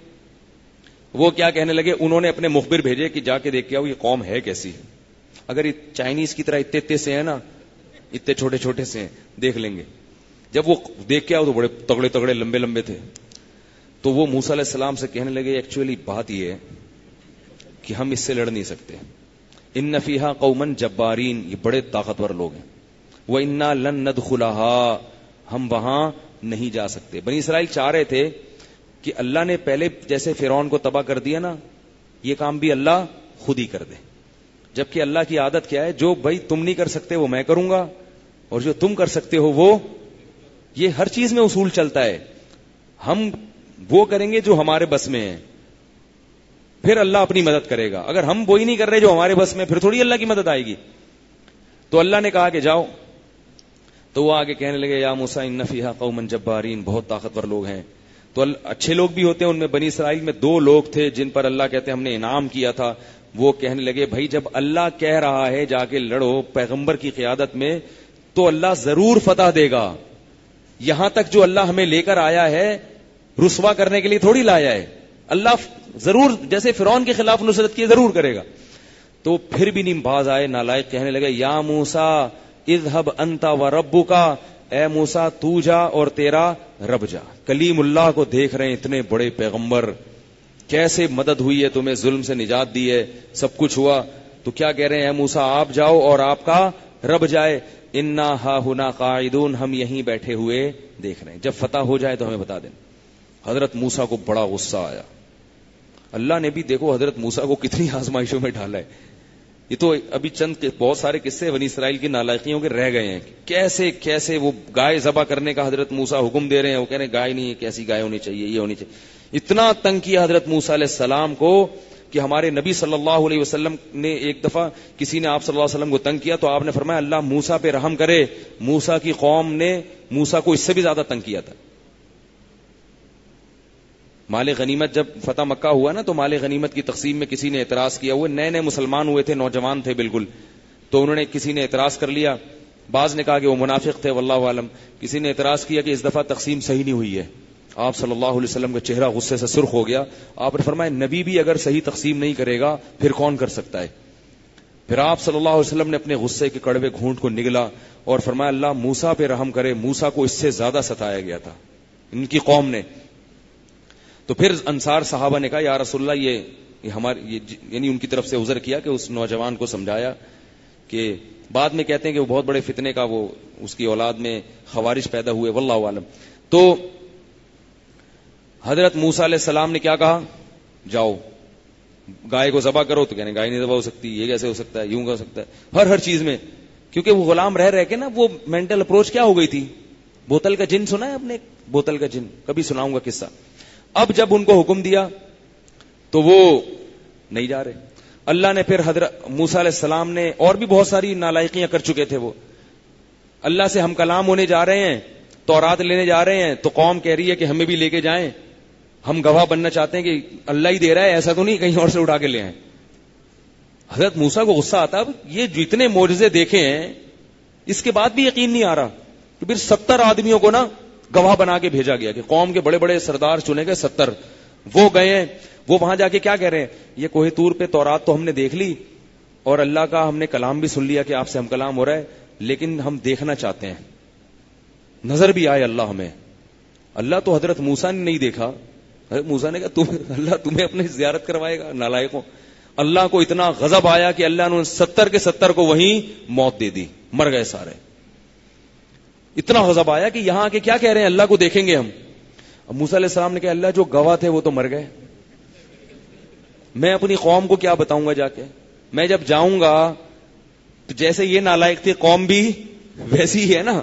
Speaker 1: وہ کیا کہنے لگے, انہوں نے اپنے مخبر بھیجے کہ جا کے دیکھ کے آؤ یہ قوم ہے کیسی ہے. اگر یہ چائنیز کی طرح اتنے سے ہیں نا, اتنے چھوٹے چھوٹے سے ہیں, دیکھ لیں گے. جب وہ دیکھ کے آؤ تو بڑے تگڑے لمبے لمبے تھے. تو وہ موسیٰ علیہ السلام سے کہنے لگے ایکچولی بات یہ ہے کہ ہم اس سے لڑ نہیں سکتے, ان فیہا قوما جبارین, یہ بڑے طاقتور لوگ ہیں, وَإِنَّا لَن نَدْخُلَهَا, ہم وہاں نہیں جا سکتے. بنی اسرائیل چاہ رہے تھے کہ اللہ نے پہلے جیسے فرعون کو تباہ کر دیا نا, یہ کام بھی اللہ خود ہی کر دے. جبکہ اللہ کی عادت کیا ہے, جو بھائی تم نہیں کر سکتے وہ میں کروں گا, اور جو تم کر سکتے ہو وہ, یہ ہر چیز میں اصول چلتا ہے. ہم وہ کریں گے جو ہمارے بس میں ہے, پھر اللہ اپنی مدد کرے گا. اگر ہم وہی نہیں کر رہے جو ہمارے بس میں, پھر تھوڑی اللہ کی مدد آئے گی. تو اللہ نے کہا کہ جاؤ. تو وہ آگے کہنے لگے یا موسیٰ ان فیہا قوما جبارین, بہت طاقتور لوگ ہیں. تو اچھے لوگ بھی ہوتے ہیں, ان میں بنی اسرائیل میں 2 لوگ تھے جن پر اللہ کہتے ہیں ہم نے انعام کیا تھا. وہ کہنے لگے بھائی جب اللہ کہہ رہا ہے جا کے لڑو پیغمبر کی قیادت میں, تو اللہ ضرور فتح دے گا. یہاں تک جو اللہ ہمیں لے کر آیا ہے رسوا کرنے کے لیے تھوڑی لایا ہے, اللہ ضرور جیسے فرعون کے خلاف نصرت کی ضرور کرے گا. تو پھر بھی نہیں باز آئے, نالائق کہنے لگے یا موسیٰ اذهب انت وربک, اے موسیٰ تو جا اور تیرا رب جا. کلیم اللہ کو دیکھ رہے ہیں, اتنے بڑے پیغمبر, کیسے مدد ہوئی ہے, تمہیں ظلم سے نجات دی ہے, سب کچھ ہوا. تو کیا کہہ رہے ہیں, اے موسیٰ آپ جاؤ اور آپ کا رب جائے انا ہا ہنا قاعدون، ہم یہیں بیٹھے ہوئے دیکھ رہے ہیں، جب فتح ہو جائے تو ہمیں بتا دیں۔ حضرت موسیٰ کو بڑا غصہ آیا۔ اللہ نے بھی دیکھو حضرت موسیٰ کو کتنی آزمائشوں میں ڈالا ہے۔ یہ تو ابھی چند بہت سارے قصے بنی اسرائیل کی نالائقیوں کے رہ گئے ہیں، کیسے کیسے وہ گائے ذبح کرنے کا حضرت موسیٰ حکم دے رہے ہیں، وہ کہہ رہے ہیں گائے نہیں ہے، کیسی گائے ہونی چاہیے، یہ ہونی چاہیے۔ اتنا تنگ کیا حضرت موسیٰ علیہ السلام کو کہ ہمارے نبی صلی اللہ علیہ وسلم نے ایک دفعہ کسی نے آپ صلی اللہ علیہ وسلم کو تنگ کیا تو آپ نے فرمایا اللہ موسیٰ پہ رحم کرے، موسیٰ کی قوم نے موسیٰ کو اس سے بھی زیادہ تنگ کیا تھا۔ مال غنیمت جب فتح مکہ ہوا نا تو مال غنیمت کی تقسیم میں کسی نے اعتراض کیا، وہ نئے نئے مسلمان ہوئے تھے، نوجوان تھے بالکل، تو انہوں نے کسی نے اعتراض کر لیا، بعض نے کہا کہ وہ منافق تھے واللہ عالم، کسی نے اعتراض کیا کہ اس دفعہ تقسیم صحیح نہیں ہوئی ہے۔ آپ صلی اللہ علیہ وسلم کا چہرہ غصے سے سرخ ہو گیا، آپ نے فرمایا نبی بھی اگر صحیح تقسیم نہیں کرے گا پھر کون کر سکتا ہے؟ پھر آپ صلی اللہ علیہ وسلم نے اپنے غصے کے کڑوے گھونٹ کو نگلا اور فرمایا اللہ موسیٰ پہ رحم کرے، موسیٰ کو اس سے زیادہ ستایا گیا تھا ان کی قوم نے۔ تو پھر انصار صحابہ نے کہا یا رسول اللہ یہ ہماری یعنی ان کی طرف سے عذر کیا کہ اس نوجوان کو سمجھایا کہ بعد میں کہتے ہیں کہ وہ بہت بڑے فتنے کا وہ اس کی اولاد میں خوارج پیدا ہوئے واللہ عالم۔ تو حضرت موسیٰ علیہ السلام نے کیا کہا؟ جاؤ گائے کو ذبح کرو، تو کہنے گائے نہیں ذبح ہو سکتی، یہ کیسے ہو سکتا ہے، یوں ہو سکتا ہے، ہر چیز میں، کیونکہ وہ غلام رہ کے نا وہ مینٹل اپروچ کیا ہو گئی تھی، بوتل کا جن سنا ہے آپ نے؟ بوتل کا جن کبھی سناؤں گا قصہ۔ اب جب ان کو حکم دیا تو وہ نہیں جا رہے۔ اللہ نے پھر حضرت موسیٰ علیہ السلام نے اور بھی بہت ساری نالائقیاں کر چکے تھے، وہ اللہ سے ہم کلام ہونے جا رہے ہیں، تورات لینے جا رہے ہیں، تو قوم کہہ رہی ہے کہ ہمیں بھی لے کے جائیں، ہم گواہ بننا چاہتے ہیں کہ اللہ ہی دے رہا ہے، ایسا تو نہیں کہیں اور سے اٹھا کے لے آئیں۔ حضرت موسیٰ کو غصہ آتا، اب یہ جتنے معجزے دیکھے ہیں اس کے بعد بھی یقین نہیں آ رہا کہ پھر 70 آدمیوں کو نا گواہ بنا کے بھیجا گیا کہ قوم کے بڑے بڑے سردار چنے گئے 70، وہ گئے ہیں، وہ وہاں جا کے کیا کہہ رہے ہیں، یہ کوہ طور پہ تورات تو ہم نے دیکھ لی اور اللہ کا ہم نے کلام بھی سن لیا کہ آپ سے ہم کلام ہو رہا ہے، لیکن ہم دیکھنا چاہتے ہیں، نظر بھی آئے اللہ ہمیں۔ اللہ تو حضرت موسیٰ نے نہیں دیکھا، حضرت موسیٰ نے کہا اللہ تمہیں اپنے زیارت کروائے گا نالائقوں۔ اللہ کو اتنا غضب آیا کہ اللہ نے 70 کے 70 کو وہیں موت دے دی، مر گئے سارے۔ اتنا غضب آیا کہ یہاں کے کیا کہہ رہے ہیں اللہ کو دیکھیں گے ہم۔ اب موسیٰ علیہ السلام نے کہا اللہ جو گواہ تھے وہ تو مر گئے، میں اپنی قوم کو کیا بتاؤں گا جا کے، میں جب جاؤں گا تو جیسے یہ نالائق تھے قوم بھی ویسی ہی ہے نا،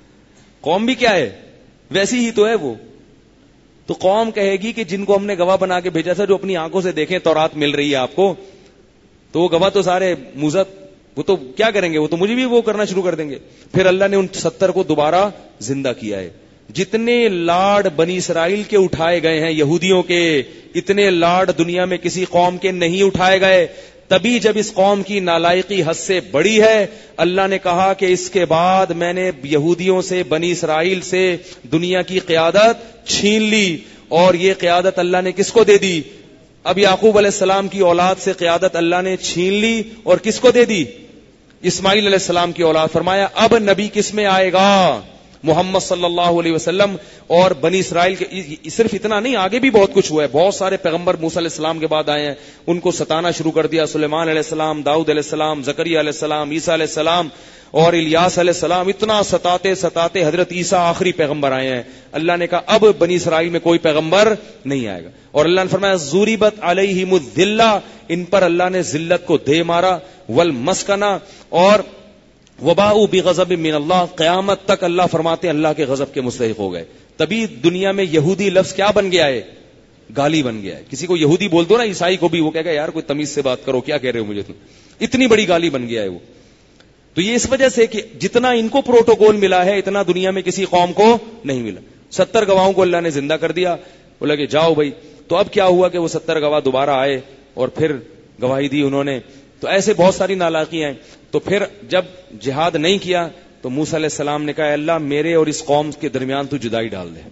Speaker 1: قوم بھی کیا ہے ویسی ہی تو ہے وہ۔ تو قوم کہے گی کہ جن کو ہم نے گواہ بنا کے بھیجا تھا جو اپنی آنکھوں سے دیکھیں تورات مل رہی ہے آپ کو، تو وہ گواہ تو سارے موسیٰ وہ تو کیا کریں گے، وہ تو مجھے بھی وہ کرنا شروع کر دیں گے۔ پھر اللہ نے ان 70 کو دوبارہ زندہ کیا ہے۔ جتنے لاڈ بنی اسرائیل کے اٹھائے گئے ہیں یہودیوں کے، اتنے لاڈ دنیا میں کسی قوم کے نہیں اٹھائے گئے۔ تبھی جب اس قوم کی نالائقی حد سے بڑی ہے، اللہ نے کہا کہ اس کے بعد میں نے یہودیوں سے بنی اسرائیل سے دنیا کی قیادت چھین لی، اور یہ قیادت اللہ نے کس کو دے دی؟ اب یعقوب علیہ السلام کی اولاد سے قیادت اللہ نے چھین لی اور کس کو دے دی؟ اسماعیل علیہ السلام کی اولاد۔ فرمایا اب نبی کس میں آئے گا؟ محمد صلی اللہ علیہ وسلم۔ اور بنی اسرائیل کے صرف اتنا نہیں، آگے بھی بہت کچھ ہوا ہے، بہت سارے پیغمبر موسیٰ علیہ السلام کے بعد آئے ہیں، ان کو ستانا شروع کر دیا، سلیمان علیہ السلام، داؤد علیہ السلام، زکریا علیہ السلام، عیسیٰ علیہ السلام اور الیاس علیہ السلام، اتنا ستاتے حضرت عیسیٰ آخری پیغمبر آئے ہیں۔ اللہ نے کہا اب بنی اسرائیل میں کوئی پیغمبر نہیں آئے گا، اور اللہ نے فرمایا ضربت علیہم الذلہ، ان پر اللہ نے ذلت کو دے مارا، والمسکنہ، اور وباؤ بغضب من اللہ، قیامت تک اللہ فرماتے ہیں اللہ کے غضب کے مستحق ہو گئے۔ تبھی دنیا میں یہودی لفظ کیا بن گیا ہے؟ گالی بن گیا ہے۔ کسی کو یہودی بول دو نا، عیسائی کو بھی، وہ کہے گا یار کوئی تمیز سے بات کرو، کیا کہہ رہے ہو مجھے تم، اتنی بڑی گالی بن گیا ہے وہ۔ تو یہ اس وجہ سے کہ جتنا ان کو پروٹوکول ملا ہے اتنا دنیا میں کسی قوم کو نہیں ملا۔ 70 گواہوں کو اللہ نے زندہ کر دیا، بولا کہ جاؤ بھائی۔ تو اب کیا ہوا کہ وہ 70 گواہ دوبارہ آئے اور پھر گواہی دی انہوں نے۔ تو ایسے بہت ساری نالاقیاں ہیں۔ تو پھر جب جہاد نہیں کیا تو موسیٰ علیہ السلام نے کہا اللہ میرے اور اس قوم کے درمیان تو جدائی ڈال دے۔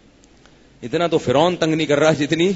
Speaker 1: اتنا تو فرعون تنگ نہیں کر رہا جتنی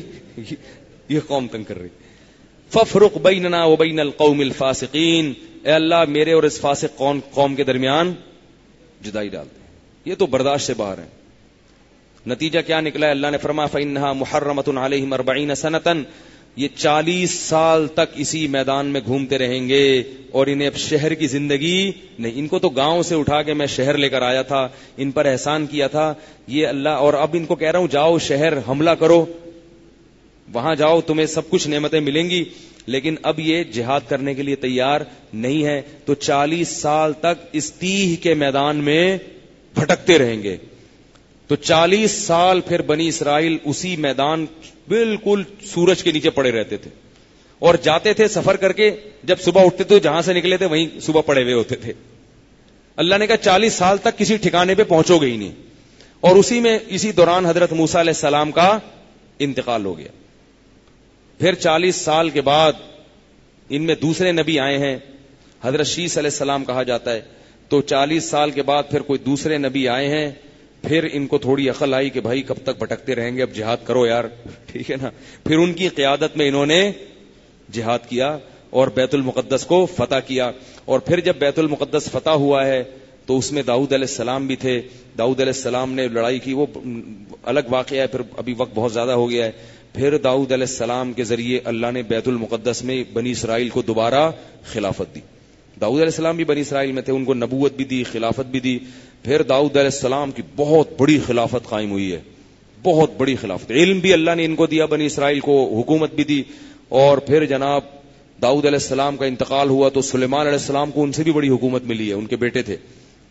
Speaker 1: یہ قوم تنگ کر رہی۔ فافرق بیننا وبین القوم الفاسقین، اے اللہ میرے اور اس فاسق قوم کے درمیان جدائی ڈال دے۔ یہ تو برداشت سے باہر ہے۔ نتیجہ کیا نکلا ہے؟ اللہ نے فرمایا فإنها محرمۃ علیہم 40 سنۃ، یہ 40 سال تک اسی میدان میں گھومتے رہیں گے اور انہیں اب شہر کی زندگی نہیں. ان کو تو گاؤں سے اٹھا کے میں شہر لے کر آیا تھا, ان پر احسان کیا تھا یہ اللہ, اور اب ان کو کہہ رہا ہوں جاؤ شہر حملہ کرو, وہاں جاؤ تمہیں سب کچھ نعمتیں ملیں گی, لیکن اب یہ جہاد کرنے کے لیے تیار نہیں ہے. تو 40 سال تک اس تیہ کے میدان میں بھٹکتے رہیں گے. تو 40 سال پھر بنی اسرائیل اسی میدان بالکل سورج کے نیچے پڑے رہتے تھے, اور جاتے تھے سفر کر کے, جب صبح اٹھتے تو جہاں سے نکلے تھے وہیں صبح پڑے ہوئے ہوتے تھے. اللہ نے کہا 40 سال تک کسی ٹھکانے پہ پہنچو گے ہی نہیں. اور اسی دوران حضرت موسیٰ علیہ السلام کا انتقال ہو گیا. پھر 40 سال کے بعد ان میں دوسرے نبی آئے ہیں, حضرت شیس علیہ السلام کہا جاتا ہے. تو 40 سال کے بعد پھر کوئی دوسرے نبی آئے ہیں, پھر ان کو تھوڑی عقل آئی کہ بھائی کب تک بھٹکتے رہیں گے, اب جہاد کرو یار, ٹھیک ہے نا. پھر ان کی قیادت میں انہوں نے جہاد کیا اور بیت المقدس کو فتح کیا. اور پھر جب بیت المقدس فتح ہوا ہے تو اس میں داؤد علیہ السلام بھی تھے. داؤد علیہ السلام نے لڑائی کی, وہ الگ واقعہ ہے, پھر ابھی وقت بہت زیادہ ہو گیا ہے. پھر داؤد علیہ السلام کے ذریعے اللہ نے بیت المقدس میں بنی اسرائیل کو دوبارہ خلافت دی. داؤد علیہ السلام بھی بنی اسرائیل میں تھے, ان کو نبوت بھی دی, خلافت بھی دی. پھر داؤد علیہ السلام کی بہت بڑی خلافت قائم ہوئی ہے, بہت بڑی خلافت. علم بھی اللہ نے ان کو دیا, بنی اسرائیل کو حکومت بھی دی. اور پھر جناب داؤد علیہ السلام کا انتقال ہوا تو سلیمان علیہ السلام کو ان سے بھی بڑی حکومت ملی ہے, ان کے بیٹے تھے.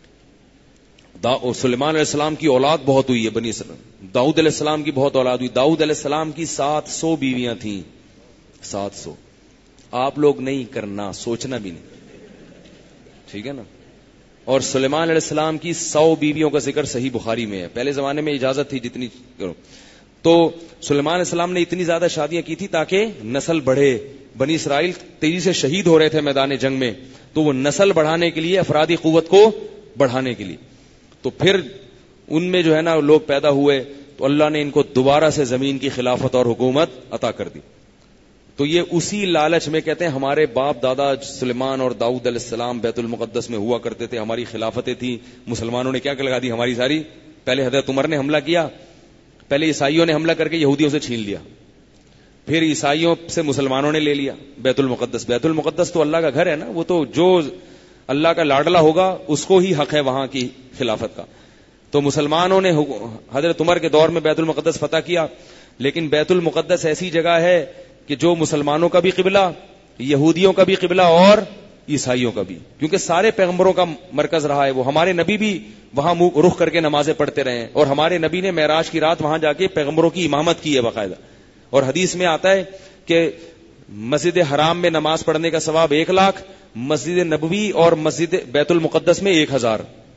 Speaker 1: سلیمان علیہ السلام کی اولاد بہت ہوئی ہے بنی اسرائیل. داؤد علیہ السلام کی بہت اولاد ہوئی. داؤد علیہ السلام کی 700 بیویاں تھیں, 700. آپ لوگ نہیں کرنا, سوچنا بھی نہیں, ٹھیک ہے نا. اور سلیمان علیہ السلام کی 100 بیویوں کا ذکر صحیح بخاری میں ہے. پہلے زمانے میں اجازت تھی جتنی کرو. تو سلیمان علیہ السلام نے اتنی زیادہ شادیاں کی تھی تاکہ نسل بڑھے. بنی اسرائیل تیزی سے شہید ہو رہے تھے میدان جنگ میں, تو وہ نسل بڑھانے کے لیے, افرادی قوت کو بڑھانے کے لیے, تو پھر ان میں جو ہے نا لوگ پیدا ہوئے, تو اللہ نے ان کو دوبارہ سے زمین کی خلافت اور حکومت عطا کر دی. تو یہ اسی لالچ میں کہتے ہیں ہمارے باپ دادا سلیمان اور داؤد علیہ السلام بیت المقدس میں ہوا کرتے تھے, ہماری خلافتیں تھیں. مسلمانوں نے کیا لگا دی ہماری ساری. پہلے حضرت عمر نے حملہ کیا, پہلے عیسائیوں نے حملہ کر کے یہودیوں سے چھین لیا, پھر عیسائیوں سے مسلمانوں نے لے لیا بیت المقدس. بیت المقدس تو اللہ کا گھر ہے نا, وہ تو جو اللہ کا لاڈلا ہوگا اس کو ہی حق ہے وہاں کی خلافت کا. تو مسلمانوں نے حضرت عمر کے دور میں بیت المقدس فتح کیا, لیکن بیت المقدس ایسی جگہ ہے کہ جو مسلمانوں کا بھی قبلہ, یہودیوں کا بھی قبلہ اور عیسائیوں کا بھی, کیونکہ سارے پیغمبروں کا مرکز رہا ہے وہ. ہمارے نبی بھی وہاں رخ کر کے نمازیں پڑھتے رہے ہیں, اور ہمارے نبی نے معراج کی رات وہاں جا کے پیغمبروں کی امامت کی ہے باقاعدہ. اور حدیث میں آتا ہے کہ مسجد حرام میں نماز پڑھنے کا ثواب 1,00,000, مسجد نبوی اور مسجد بیت المقدس میں 1,000.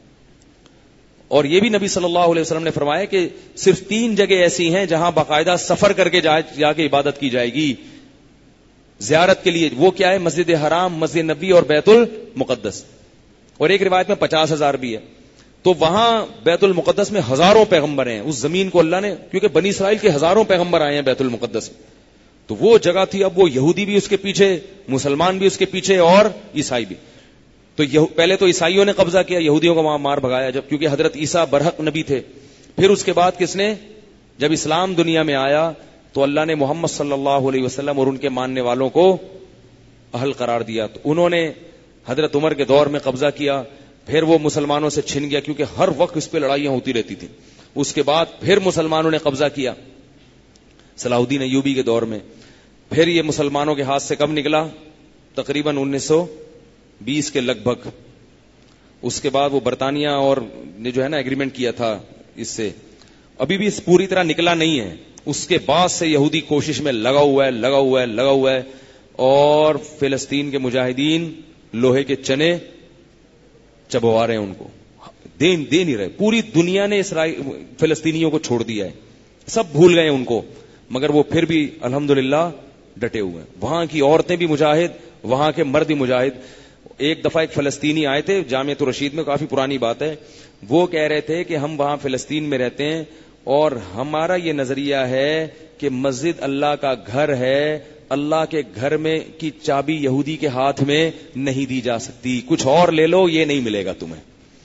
Speaker 1: اور یہ بھی نبی صلی اللہ علیہ وسلم نے فرمایا کہ صرف 3 جگہ ایسی ہیں جہاں باقاعدہ سفر کر کے جا کے عبادت کی جائے گی زیارت کے لیے. وہ کیا ہے؟ مسجد حرام, مسجد نبی اور بیت المقدس. اور ایک روایت میں 50,000 بھی ہے. تو وہاں بیت المقدس میں ہزاروں پیغمبر ہیں. اس زمین کو اللہ نے, کیونکہ بنی اسرائیل کے ہزاروں پیغمبر آئے ہیں بیت المقدس میں, تو وہ جگہ تھی. اب وہ یہودی بھی اس کے پیچھے, مسلمان بھی اس کے پیچھے, اور عیسائی بھی. تو پہلے تو عیسائیوں نے قبضہ کیا, یہودیوں کو وہاں مار بھگایا جب, کیونکہ حضرت عیسیٰ برحق نبی تھے. پھر اس کے بعد کس نے, جب اسلام دنیا میں آیا تو اللہ نے محمد صلی اللہ علیہ وسلم اور ان کے ماننے والوں کو اہل قرار دیا. تو انہوں نے حضرت عمر کے دور میں قبضہ کیا, پھر وہ مسلمانوں سے چھن گیا کیونکہ ہر وقت اس پہ لڑائیاں ہوتی رہتی تھی. اس کے بعد پھر مسلمانوں نے قبضہ کیا صلاح الدین ایوبی کے دور میں. پھر یہ مسلمانوں کے ہاتھ سے کب نکلا؟ تقریباً 1920 کے لگ بھگ. اس کے بعد وہ برطانیہ اور نے جو ہے نا ایگریمنٹ کیا تھا اس سے, ابھی بھی اس پوری طرح نکلا نہیں ہے. اس کے بعد سے یہودی کوشش میں لگا ہوا ہے اور فلسطین کے مجاہدین لوہے کے چنے چبوا رہے ہیں, ان کو دے نہیں رہے. پوری دنیا نے فلسطینیوں کو چھوڑ دیا ہے, سب بھول گئے ان کو, مگر وہ پھر بھی الحمدللہ ڈٹے ہوئے ہیں. وہاں کی عورتیں بھی مجاہد, وہاں کے مرد بھی مجاہد. ایک دفعہ ایک فلسطینی آئے تھے جامعۃ الرشید میں, کافی پرانی بات ہے. وہ کہہ رہے تھے کہ ہم وہاں فلسطین میں رہتے ہیں اور ہمارا یہ نظریہ ہے کہ مسجد اللہ کا گھر ہے, اللہ کے گھر میں کی چابی یہودی کے ہاتھ میں نہیں دی جا سکتی, کچھ اور لے لو, یہ نہیں ملے گا تمہیں.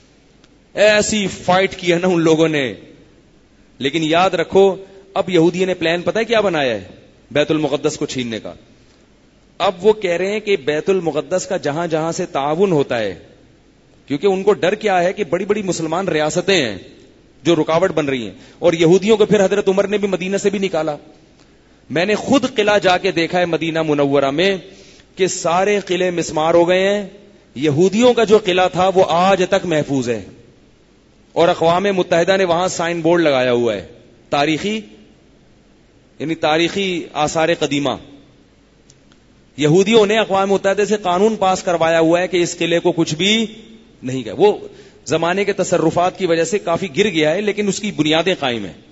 Speaker 1: ایسی فائٹ کی ہے نا ان لوگوں نے. لیکن یاد رکھو اب یہودی نے پلان پتہ ہے کیا بنایا ہے؟ بیت المقدس کو چھیننے کا. اب وہ کہہ رہے ہیں کہ بیت المقدس کا جہاں جہاں سے تعاون ہوتا ہے, کیونکہ ان کو ڈر کیا ہے کہ بڑی بڑی مسلمان ریاستیں ہیں جو رکاوٹ بن رہی ہیں, اور یہودیوں کو پھر حضرت عمر نے بھی مدینہ سے بھی نکالا. میں نے خود قلعہ جا کے دیکھا ہے مدینہ منورہ میں کہ سارے قلعے مسمار ہو گئے ہیں. یہودیوں کا جو قلعہ تھا وہ آج تک محفوظ ہے, اور اقوام متحدہ نے وہاں سائن بورڈ لگایا ہوا ہے, تاریخی یعنی تاریخی آثار قدیمہ. یہودیوں نے اقوام متحدہ سے قانون پاس کروایا ہوا ہے کہ اس قلعے کو کچھ بھی نہیں کہ وہ زمانے کے تصرفات کی وجہ سے کافی گر گیا ہے, لیکن اس کی بنیادیں قائم ہیں.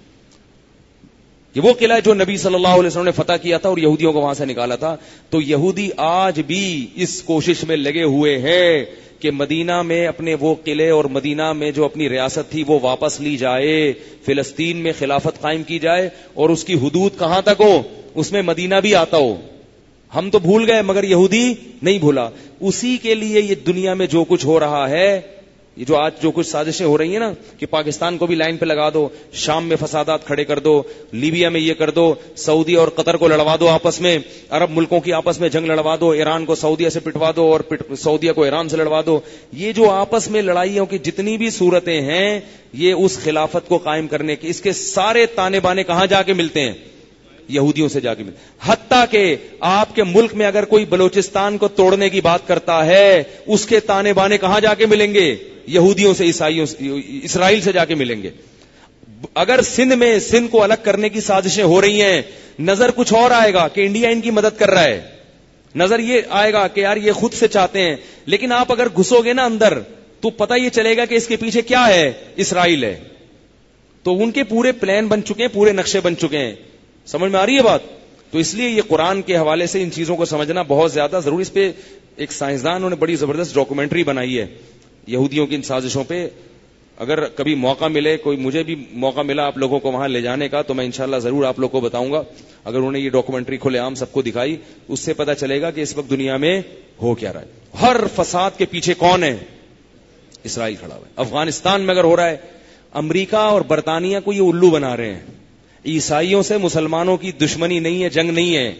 Speaker 1: یہ وہ قلعہ جو نبی صلی اللہ علیہ وسلم نے فتح کیا تھا اور یہودیوں کو وہاں سے نکالا تھا. تو یہودی آج بھی اس کوشش میں لگے ہوئے ہیں کہ مدینہ میں اپنے وہ قلعے اور مدینہ میں جو اپنی ریاست تھی وہ واپس لی جائے, فلسطین میں خلافت قائم کی جائے, اور اس کی حدود کہاں تک ہو, اس میں مدینہ بھی آتا ہو. ہم تو بھول گئے مگر یہودی نہیں بھولا. اسی کے لیے یہ دنیا میں جو کچھ ہو رہا ہے, یہ جو آج جو کچھ سازشیں ہو رہی ہیں نا کہ پاکستان کو بھی لائن پہ لگا دو, شام میں فسادات کھڑے کر دو, لیبیا میں یہ کر دو, سعودی اور قطر کو لڑوا دو آپس میں, عرب ملکوں کی آپس میں جنگ لڑوا دو, ایران کو سعودیہ سے پٹوا دو اور سعودیہ کو ایران سے لڑوا دو. یہ جو آپس میں لڑائیوں کی جتنی بھی صورتیں ہیں یہ اس خلافت کو قائم کرنے کی, اس کے سارے تانے بانے کہاں جا کے ملتے ہیں, یہودیوں سے جا کے ملتے. حتیٰ کہ آپ کے ملک میں اگر کوئی بلوچستان کو توڑنے کی بات کرتا ہے اس کے تانے بانے کہاں جا کے ملیں گے, یہودیوں سے, عیسائیوں سے, اسرائیل سے جا کے ملیں گے. اگر سندھ میں سندھ کو الگ کرنے کی سازشیں ہو رہی ہیں, نظر کچھ اور آئے گا کہ انڈیا ان کی مدد کر رہا ہے, نظر یہ آئے گا کہ یار یہ خود سے چاہتے ہیں. لیکن آپ اگر گھسو گے نا اندر تو پتہ یہ چلے گا کہ اس کے پیچھے کیا ہے, اسرائیل ہے. تو ان کے پورے پلان بن چکے ہیں, پورے نقشے بن چکے ہیں. سمجھ میں آ رہی ہے بات؟ تو اس لیے یہ قرآن کے حوالے سے ان چیزوں کو سمجھنا بہت زیادہ ضروری. اس پہ ایک سائنسدانوں نے بڑی زبردست ڈاکومنٹری بنائی ہے یہودیوں کی ان سازشوں پہ. اگر کبھی موقع ملے, کوئی مجھے بھی موقع ملا آپ لوگوں کو وہاں لے جانے کا, تو میں انشاءاللہ ضرور آپ لوگ کو بتاؤں گا. اگر انہوں نے یہ ڈاکومنٹری کھلے عام سب کو دکھائی, اس سے پتہ چلے گا کہ اس وقت دنیا میں ہو کیا رہا ہے. ہر فساد کے پیچھے کون ہے, اسرائیل کھڑا ہوا ہے. افغانستان میں اگر ہو رہا ہے, امریکہ اور برطانیہ کو یہ الو بنا رہے ہیں. عیسائیوں سے مسلمانوں کی دشمنی نہیں ہے, جنگ نہیں ہے.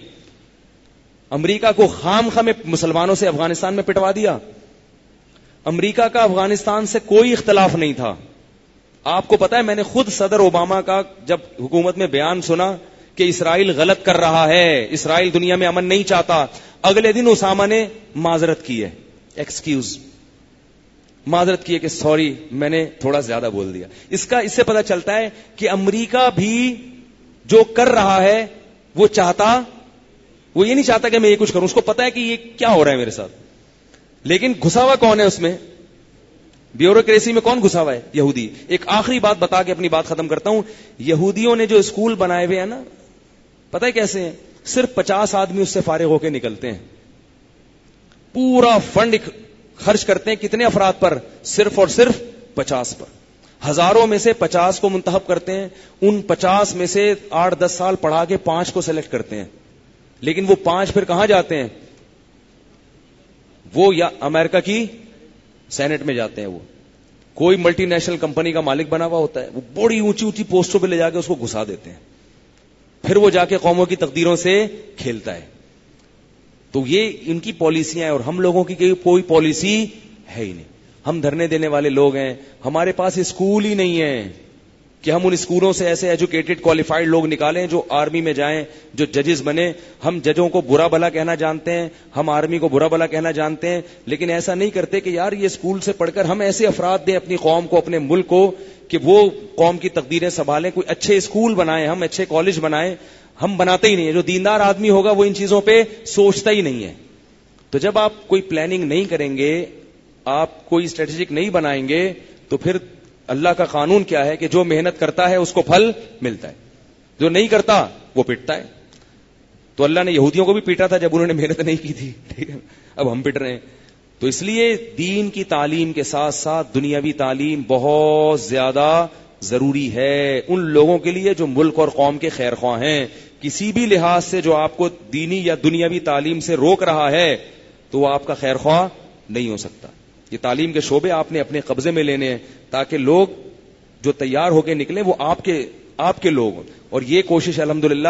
Speaker 1: امریکہ کو خام خواہ مسلمانوں سے افغانستان میں پٹوا دیا. امریکہ کا افغانستان سے کوئی اختلاف نہیں تھا. آپ کو پتا ہے میں نے خود صدر اوباما کا جب حکومت میں بیان سنا کہ اسرائیل غلط کر رہا ہے, اسرائیل دنیا میں امن نہیں چاہتا, اگلے دن اسامہ نے معذرت کی ہے, ایکسکیوز معذرت کی ہے کہ سوری میں نے تھوڑا زیادہ بول دیا. اس سے پتا چلتا ہے کہ امریکہ بھی جو کر رہا ہے وہ چاہتا, وہ یہ نہیں چاہتا کہ میں یہ کچھ کروں, اس کو پتا ہے کہ یہ کیا ہو رہا ہے میرے ساتھ. لیکن گھسا ہوا کون ہے اس میں, بیوروکریسی میں کون گھسا ہوا ہے, یہودی. ایک آخری بات بتا کے اپنی بات ختم کرتا ہوں. یہودیوں نے جو اسکول بنائے ہوئے ہیں نا, پتہ ہے کیسے ہیں, صرف 50 آدمی اس سے فارغ ہو کے نکلتے ہیں. پورا فنڈ خرچ کرتے ہیں کتنے افراد پر, صرف اور صرف 50 پر. ہزاروں میں سے 50 کو منتخب کرتے ہیں, ان 50 میں سے 8-10 سال پڑھا کے 5 کو سلیکٹ کرتے ہیں. لیکن وہ 5 پھر کہاں جاتے ہیں, وہ یا امریکہ کی سینٹ میں جاتے ہیں. وہ کوئی ملٹی نیشنل کمپنی کا مالک بنا ہوا ہوتا ہے, وہ بڑی اونچی اونچی پوسٹوں پہ لے جا کے اس کو گھسا دیتے ہیں. پھر وہ جا کے قوموں کی تقدیروں سے کھیلتا ہے. تو یہ ان کی پالیسیاں ہیں, اور ہم لوگوں کی کوئی پالیسی ہے ہی نہیں. ہم دھرنے دینے والے لوگ ہیں, ہمارے پاس اسکول ہی نہیں ہے کہ ہم ان اسکولوں سے ایسے ایجوکیٹڈ کوالیفائڈ لوگ نکالیں جو آرمی میں جائیں, جو ججز بنے. ہم ججوں کو برا بھلا کہنا جانتے ہیں, ہم آرمی کو برا بھلا کہنا جانتے ہیں, لیکن ایسا نہیں کرتے کہ یار یہ اسکول سے پڑھ کر ہم ایسے افراد دیں اپنی قوم کو, اپنے ملک کو, کہ وہ قوم کی تقدیریں سنبھالیں. کوئی اچھے اسکول بنائیں, ہم اچھے کالج بنائیں. ہم بناتے ہی نہیں ہیں. جو دیندار آدمی ہوگا وہ ان چیزوں پہ سوچتا ہی نہیں ہے. تو جب آپ کوئی پلاننگ نہیں کریں گے, آپ کوئی اسٹریٹجک نہیں بنائیں گے, تو پھر اللہ کا قانون کیا ہے کہ جو محنت کرتا ہے اس کو پھل ملتا ہے, جو نہیں کرتا وہ پیٹتا ہے. تو اللہ نے یہودیوں کو بھی پیٹا تھا جب انہوں نے محنت نہیں کی تھی, ٹھیک ہے, اب ہم پٹ رہے ہیں. تو اس لیے دین کی تعلیم کے ساتھ ساتھ دنیاوی تعلیم بہت زیادہ ضروری ہے ان لوگوں کے لیے جو ملک اور قوم کے خیر خواہ ہیں. کسی بھی لحاظ سے جو آپ کو دینی یا دنیاوی تعلیم سے روک رہا ہے تو وہ آپ کا خیر خواہ نہیں ہو سکتا. یہ تعلیم کے شعبے آپ نے اپنے قبضے میں لینے ہیں تاکہ لوگ جو تیار ہو کے نکلیں وہ آپ کے لوگ ہوں. اور یہ کوشش الحمدللہ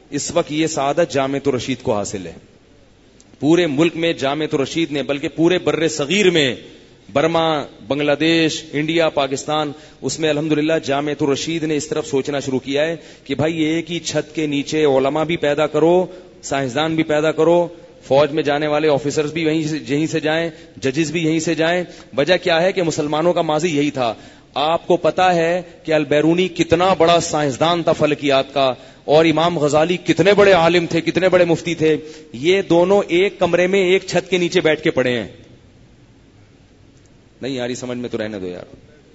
Speaker 1: اس وقت یہ سعادت جامعۃ الرشید کو حاصل ہے. پورے ملک میں جامعۃ الرشید نے، بلکہ پورے بر صغیر میں، برما، بنگلہ دیش، انڈیا، پاکستان، اس میں الحمدللہ جامعۃ الرشید نے اس طرف سوچنا شروع کیا ہے کہ بھائی ایک ہی چھت کے نیچے علماء بھی پیدا کرو، سائنسدان بھی پیدا کرو، فوج میں جانے والے آفیسرز بھی یہیں سے جائیں، ججز بھی یہیں سے جائیں. وجہ کیا ہے کہ مسلمانوں کا ماضی یہی تھا. آپ کو پتا ہے کہ البیرونی کتنا بڑا سائنسدان تھا فلکیات کا، اور امام غزالی کتنے بڑے عالم تھے، کتنے بڑے مفتی تھے. یہ دونوں ایک کمرے میں ایک چھت کے نیچے بیٹھ کے پڑھے ہیں. نہیں یاری سمجھ میں تو رہنے دو یار.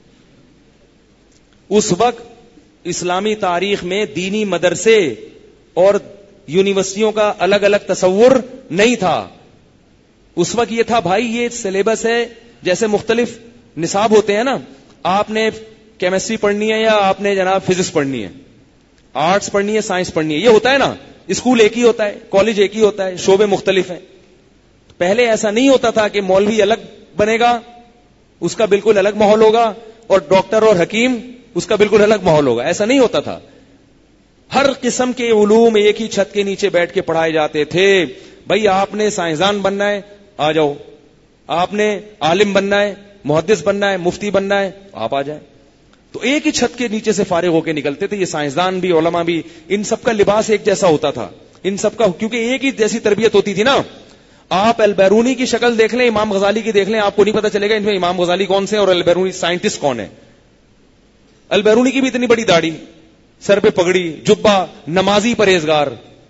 Speaker 1: اس وقت اسلامی تاریخ میں دینی مدرسے اور یونیورسٹیوں کا الگ الگ تصور نہیں تھا. اس وقت یہ تھا بھائی یہ سلیبس ہے، جیسے مختلف نصاب ہوتے ہیں نا، آپ نے کیمسٹری پڑھنی ہے یا آپ نے جناب فزکس پڑھنی ہے، آرٹس پڑھنی ہے، سائنس پڑھنی ہے، یہ ہوتا ہے نا. اسکول ایک ہی ہوتا ہے، کالج ایک ہی ہوتا ہے، شعبے مختلف ہیں. پہلے ایسا نہیں ہوتا تھا کہ مولوی الگ بنے گا، اس کا بالکل الگ ماحول ہوگا، اور ڈاکٹر اور حکیم اس کا بالکل الگ ماحول ہوگا. ایسا نہیں ہوتا تھا. ہر قسم کے علوم ایک ہی چھت کے نیچے بیٹھ کے پڑھائے جاتے تھے. بھائی آپ نے سائنسدان بننا ہے، آ جاؤ. آپ نے عالم بننا ہے، محدث بننا ہے، مفتی بننا ہے، آپ آ جائیں. تو ایک ہی چھت کے نیچے سے فارغ ہو کے نکلتے تھے. یہ سائنسدان بھی، علماء بھی، ان سب کا لباس ایک جیسا ہوتا تھا. ان سب کا کیونکہ ایک ہی جیسی تربیت ہوتی تھی نا. آپ البیرونی کی شکل دیکھ لیں، امام غزالی کی دیکھ لیں، آپ کو نہیں پتا چلے گا ان میں امام غزالی کون سے اور البیرونی سائنٹسٹ کون ہے. البیرونی کی بھی اتنی بڑی داڑھی، سر پہ پگڑی، جبہ، نمازی، پرہیزگار،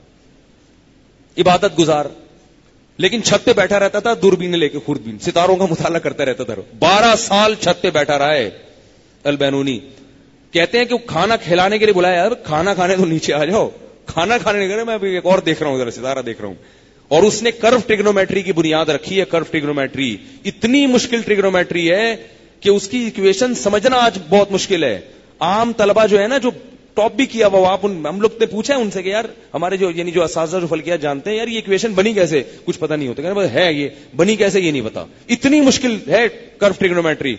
Speaker 1: عبادت گزار، لیکن چھت پہ بیٹھا رہتا تھا دوربین لے کے، خوردبین، ستاروں کا مطالعہ کرتا رہتا تھا. 12 سال چھت پہ بیٹھا رہا ہے البیرونی. کہتے ہیں کہ کھانا کھلانے کے لیے بلایا، یار کھانا کھانے تو نیچے آ جاؤ. کھانا کھانے نہیں کرے، میں ابھی ایک اور دیکھ رہا ہوں، ذرا ستارہ دیکھ رہا ہوں. اور اس نے کرو ٹریگنومیٹری کی بنیاد رکھی ہے. کرو ٹریگنومیٹری اتنی مشکل ٹریگنومیٹری ہے کہ اس کی ایکویشن سمجھنا آج بہت مشکل ہے. عام طلبہ جو ہے نا، جو ٹاپ بھی کیا وہ، آپ ہم لوگ نے پوچھا ہے ان سے کہ یار ہمارے جو یعنی جو اساتذہ جو فلکیات جانتے ہیں، یار یہ ایکویشن بنی کیسے، کچھ پتہ نہیں ہوتا. کہ ہے یہ بنی کیسے یہ نہیں پتا، اتنی مشکل ہے کرو ٹریگنومیٹری.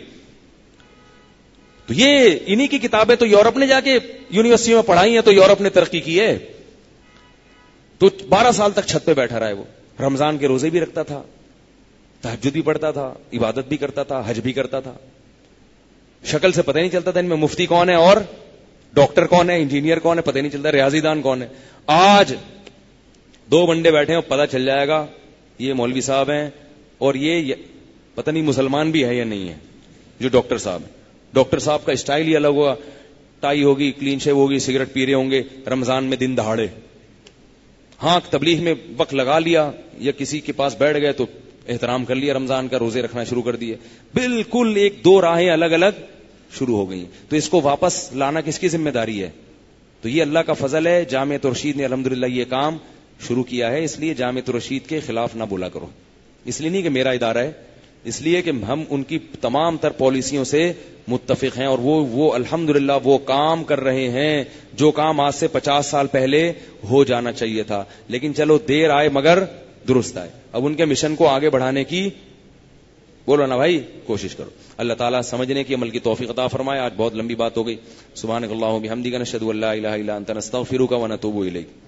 Speaker 1: تو یہ انہی کی کتابیں تو یورپ نے جا کے یونیورسٹیوں میں پڑھائی ہیں، تو یورپ نے ترقی کی ہے. تو 12 سال تک چھت پہ بیٹھا رہا ہے وہ. رمضان کے روزے بھی رکھتا تھا، تہجد بھی پڑھتا تھا، عبادت بھی کرتا تھا، حج بھی کرتا تھا. شکل سے پتہ نہیں چلتا تھا ان میں مفتی کون ہے اور ڈاکٹر کون ہے، انجینئر کون ہے، پتہ نہیں چلتا، ریاضی دان کون ہے. آج 2 بندے بیٹھے ہیں، پتہ چل جائے گا یہ مولوی صاحب ہیں، اور یہ پتہ نہیں مسلمان بھی ہے یا نہیں ہے جو ڈاکٹر صاحب ہیں. ڈاکٹر صاحب کا اسٹائل ہی الگ ہوگا، ٹائی ہوگی، کلین شیو ہوگی، سگریٹ پی رہے ہوں گے رمضان میں دن دہاڑے. ہاں تبلیغ میں وقت لگا لیا یا کسی کے پاس بیٹھ گئے تو احترام کر لیا رمضان کا، روزے رکھنا شروع کر دیے. بالکل 1-2 راہیں الگ الگ شروع ہو گئی. تو اس کو واپس لانا کس کی ذمہ داری ہے؟ تو یہ اللہ کا فضل ہے. جامعۃ الرشید نے الحمدللہ یہ کام شروع کیا ہے. اس لیے جامعۃ الرشید کے خلاف نہ بولا کرو. اس لیے نہیں کہ میرا ادارہ ہے، اس لیے کہ ہم ان کی تمام تر پالیسیوں سے متفق ہیں، اور وہ الحمدللہ وہ کام کر رہے ہیں جو کام آج سے 50 سال پہلے ہو جانا چاہیے تھا. لیکن چلو دیر آئے مگر درست آئے. اب ان کے مشن کو آگے بڑھانے کی بولو نا بھائی کوشش کرو. اللہ تعالیٰ سمجھنے کی، عمل کی توفیق عطا فرمائے. آج بہت لمبی بات ہو گئی. سبحانک اللہم و بحمدک، نشہد ان لا الہ الا انت، نستغفرک و نتوب الیک.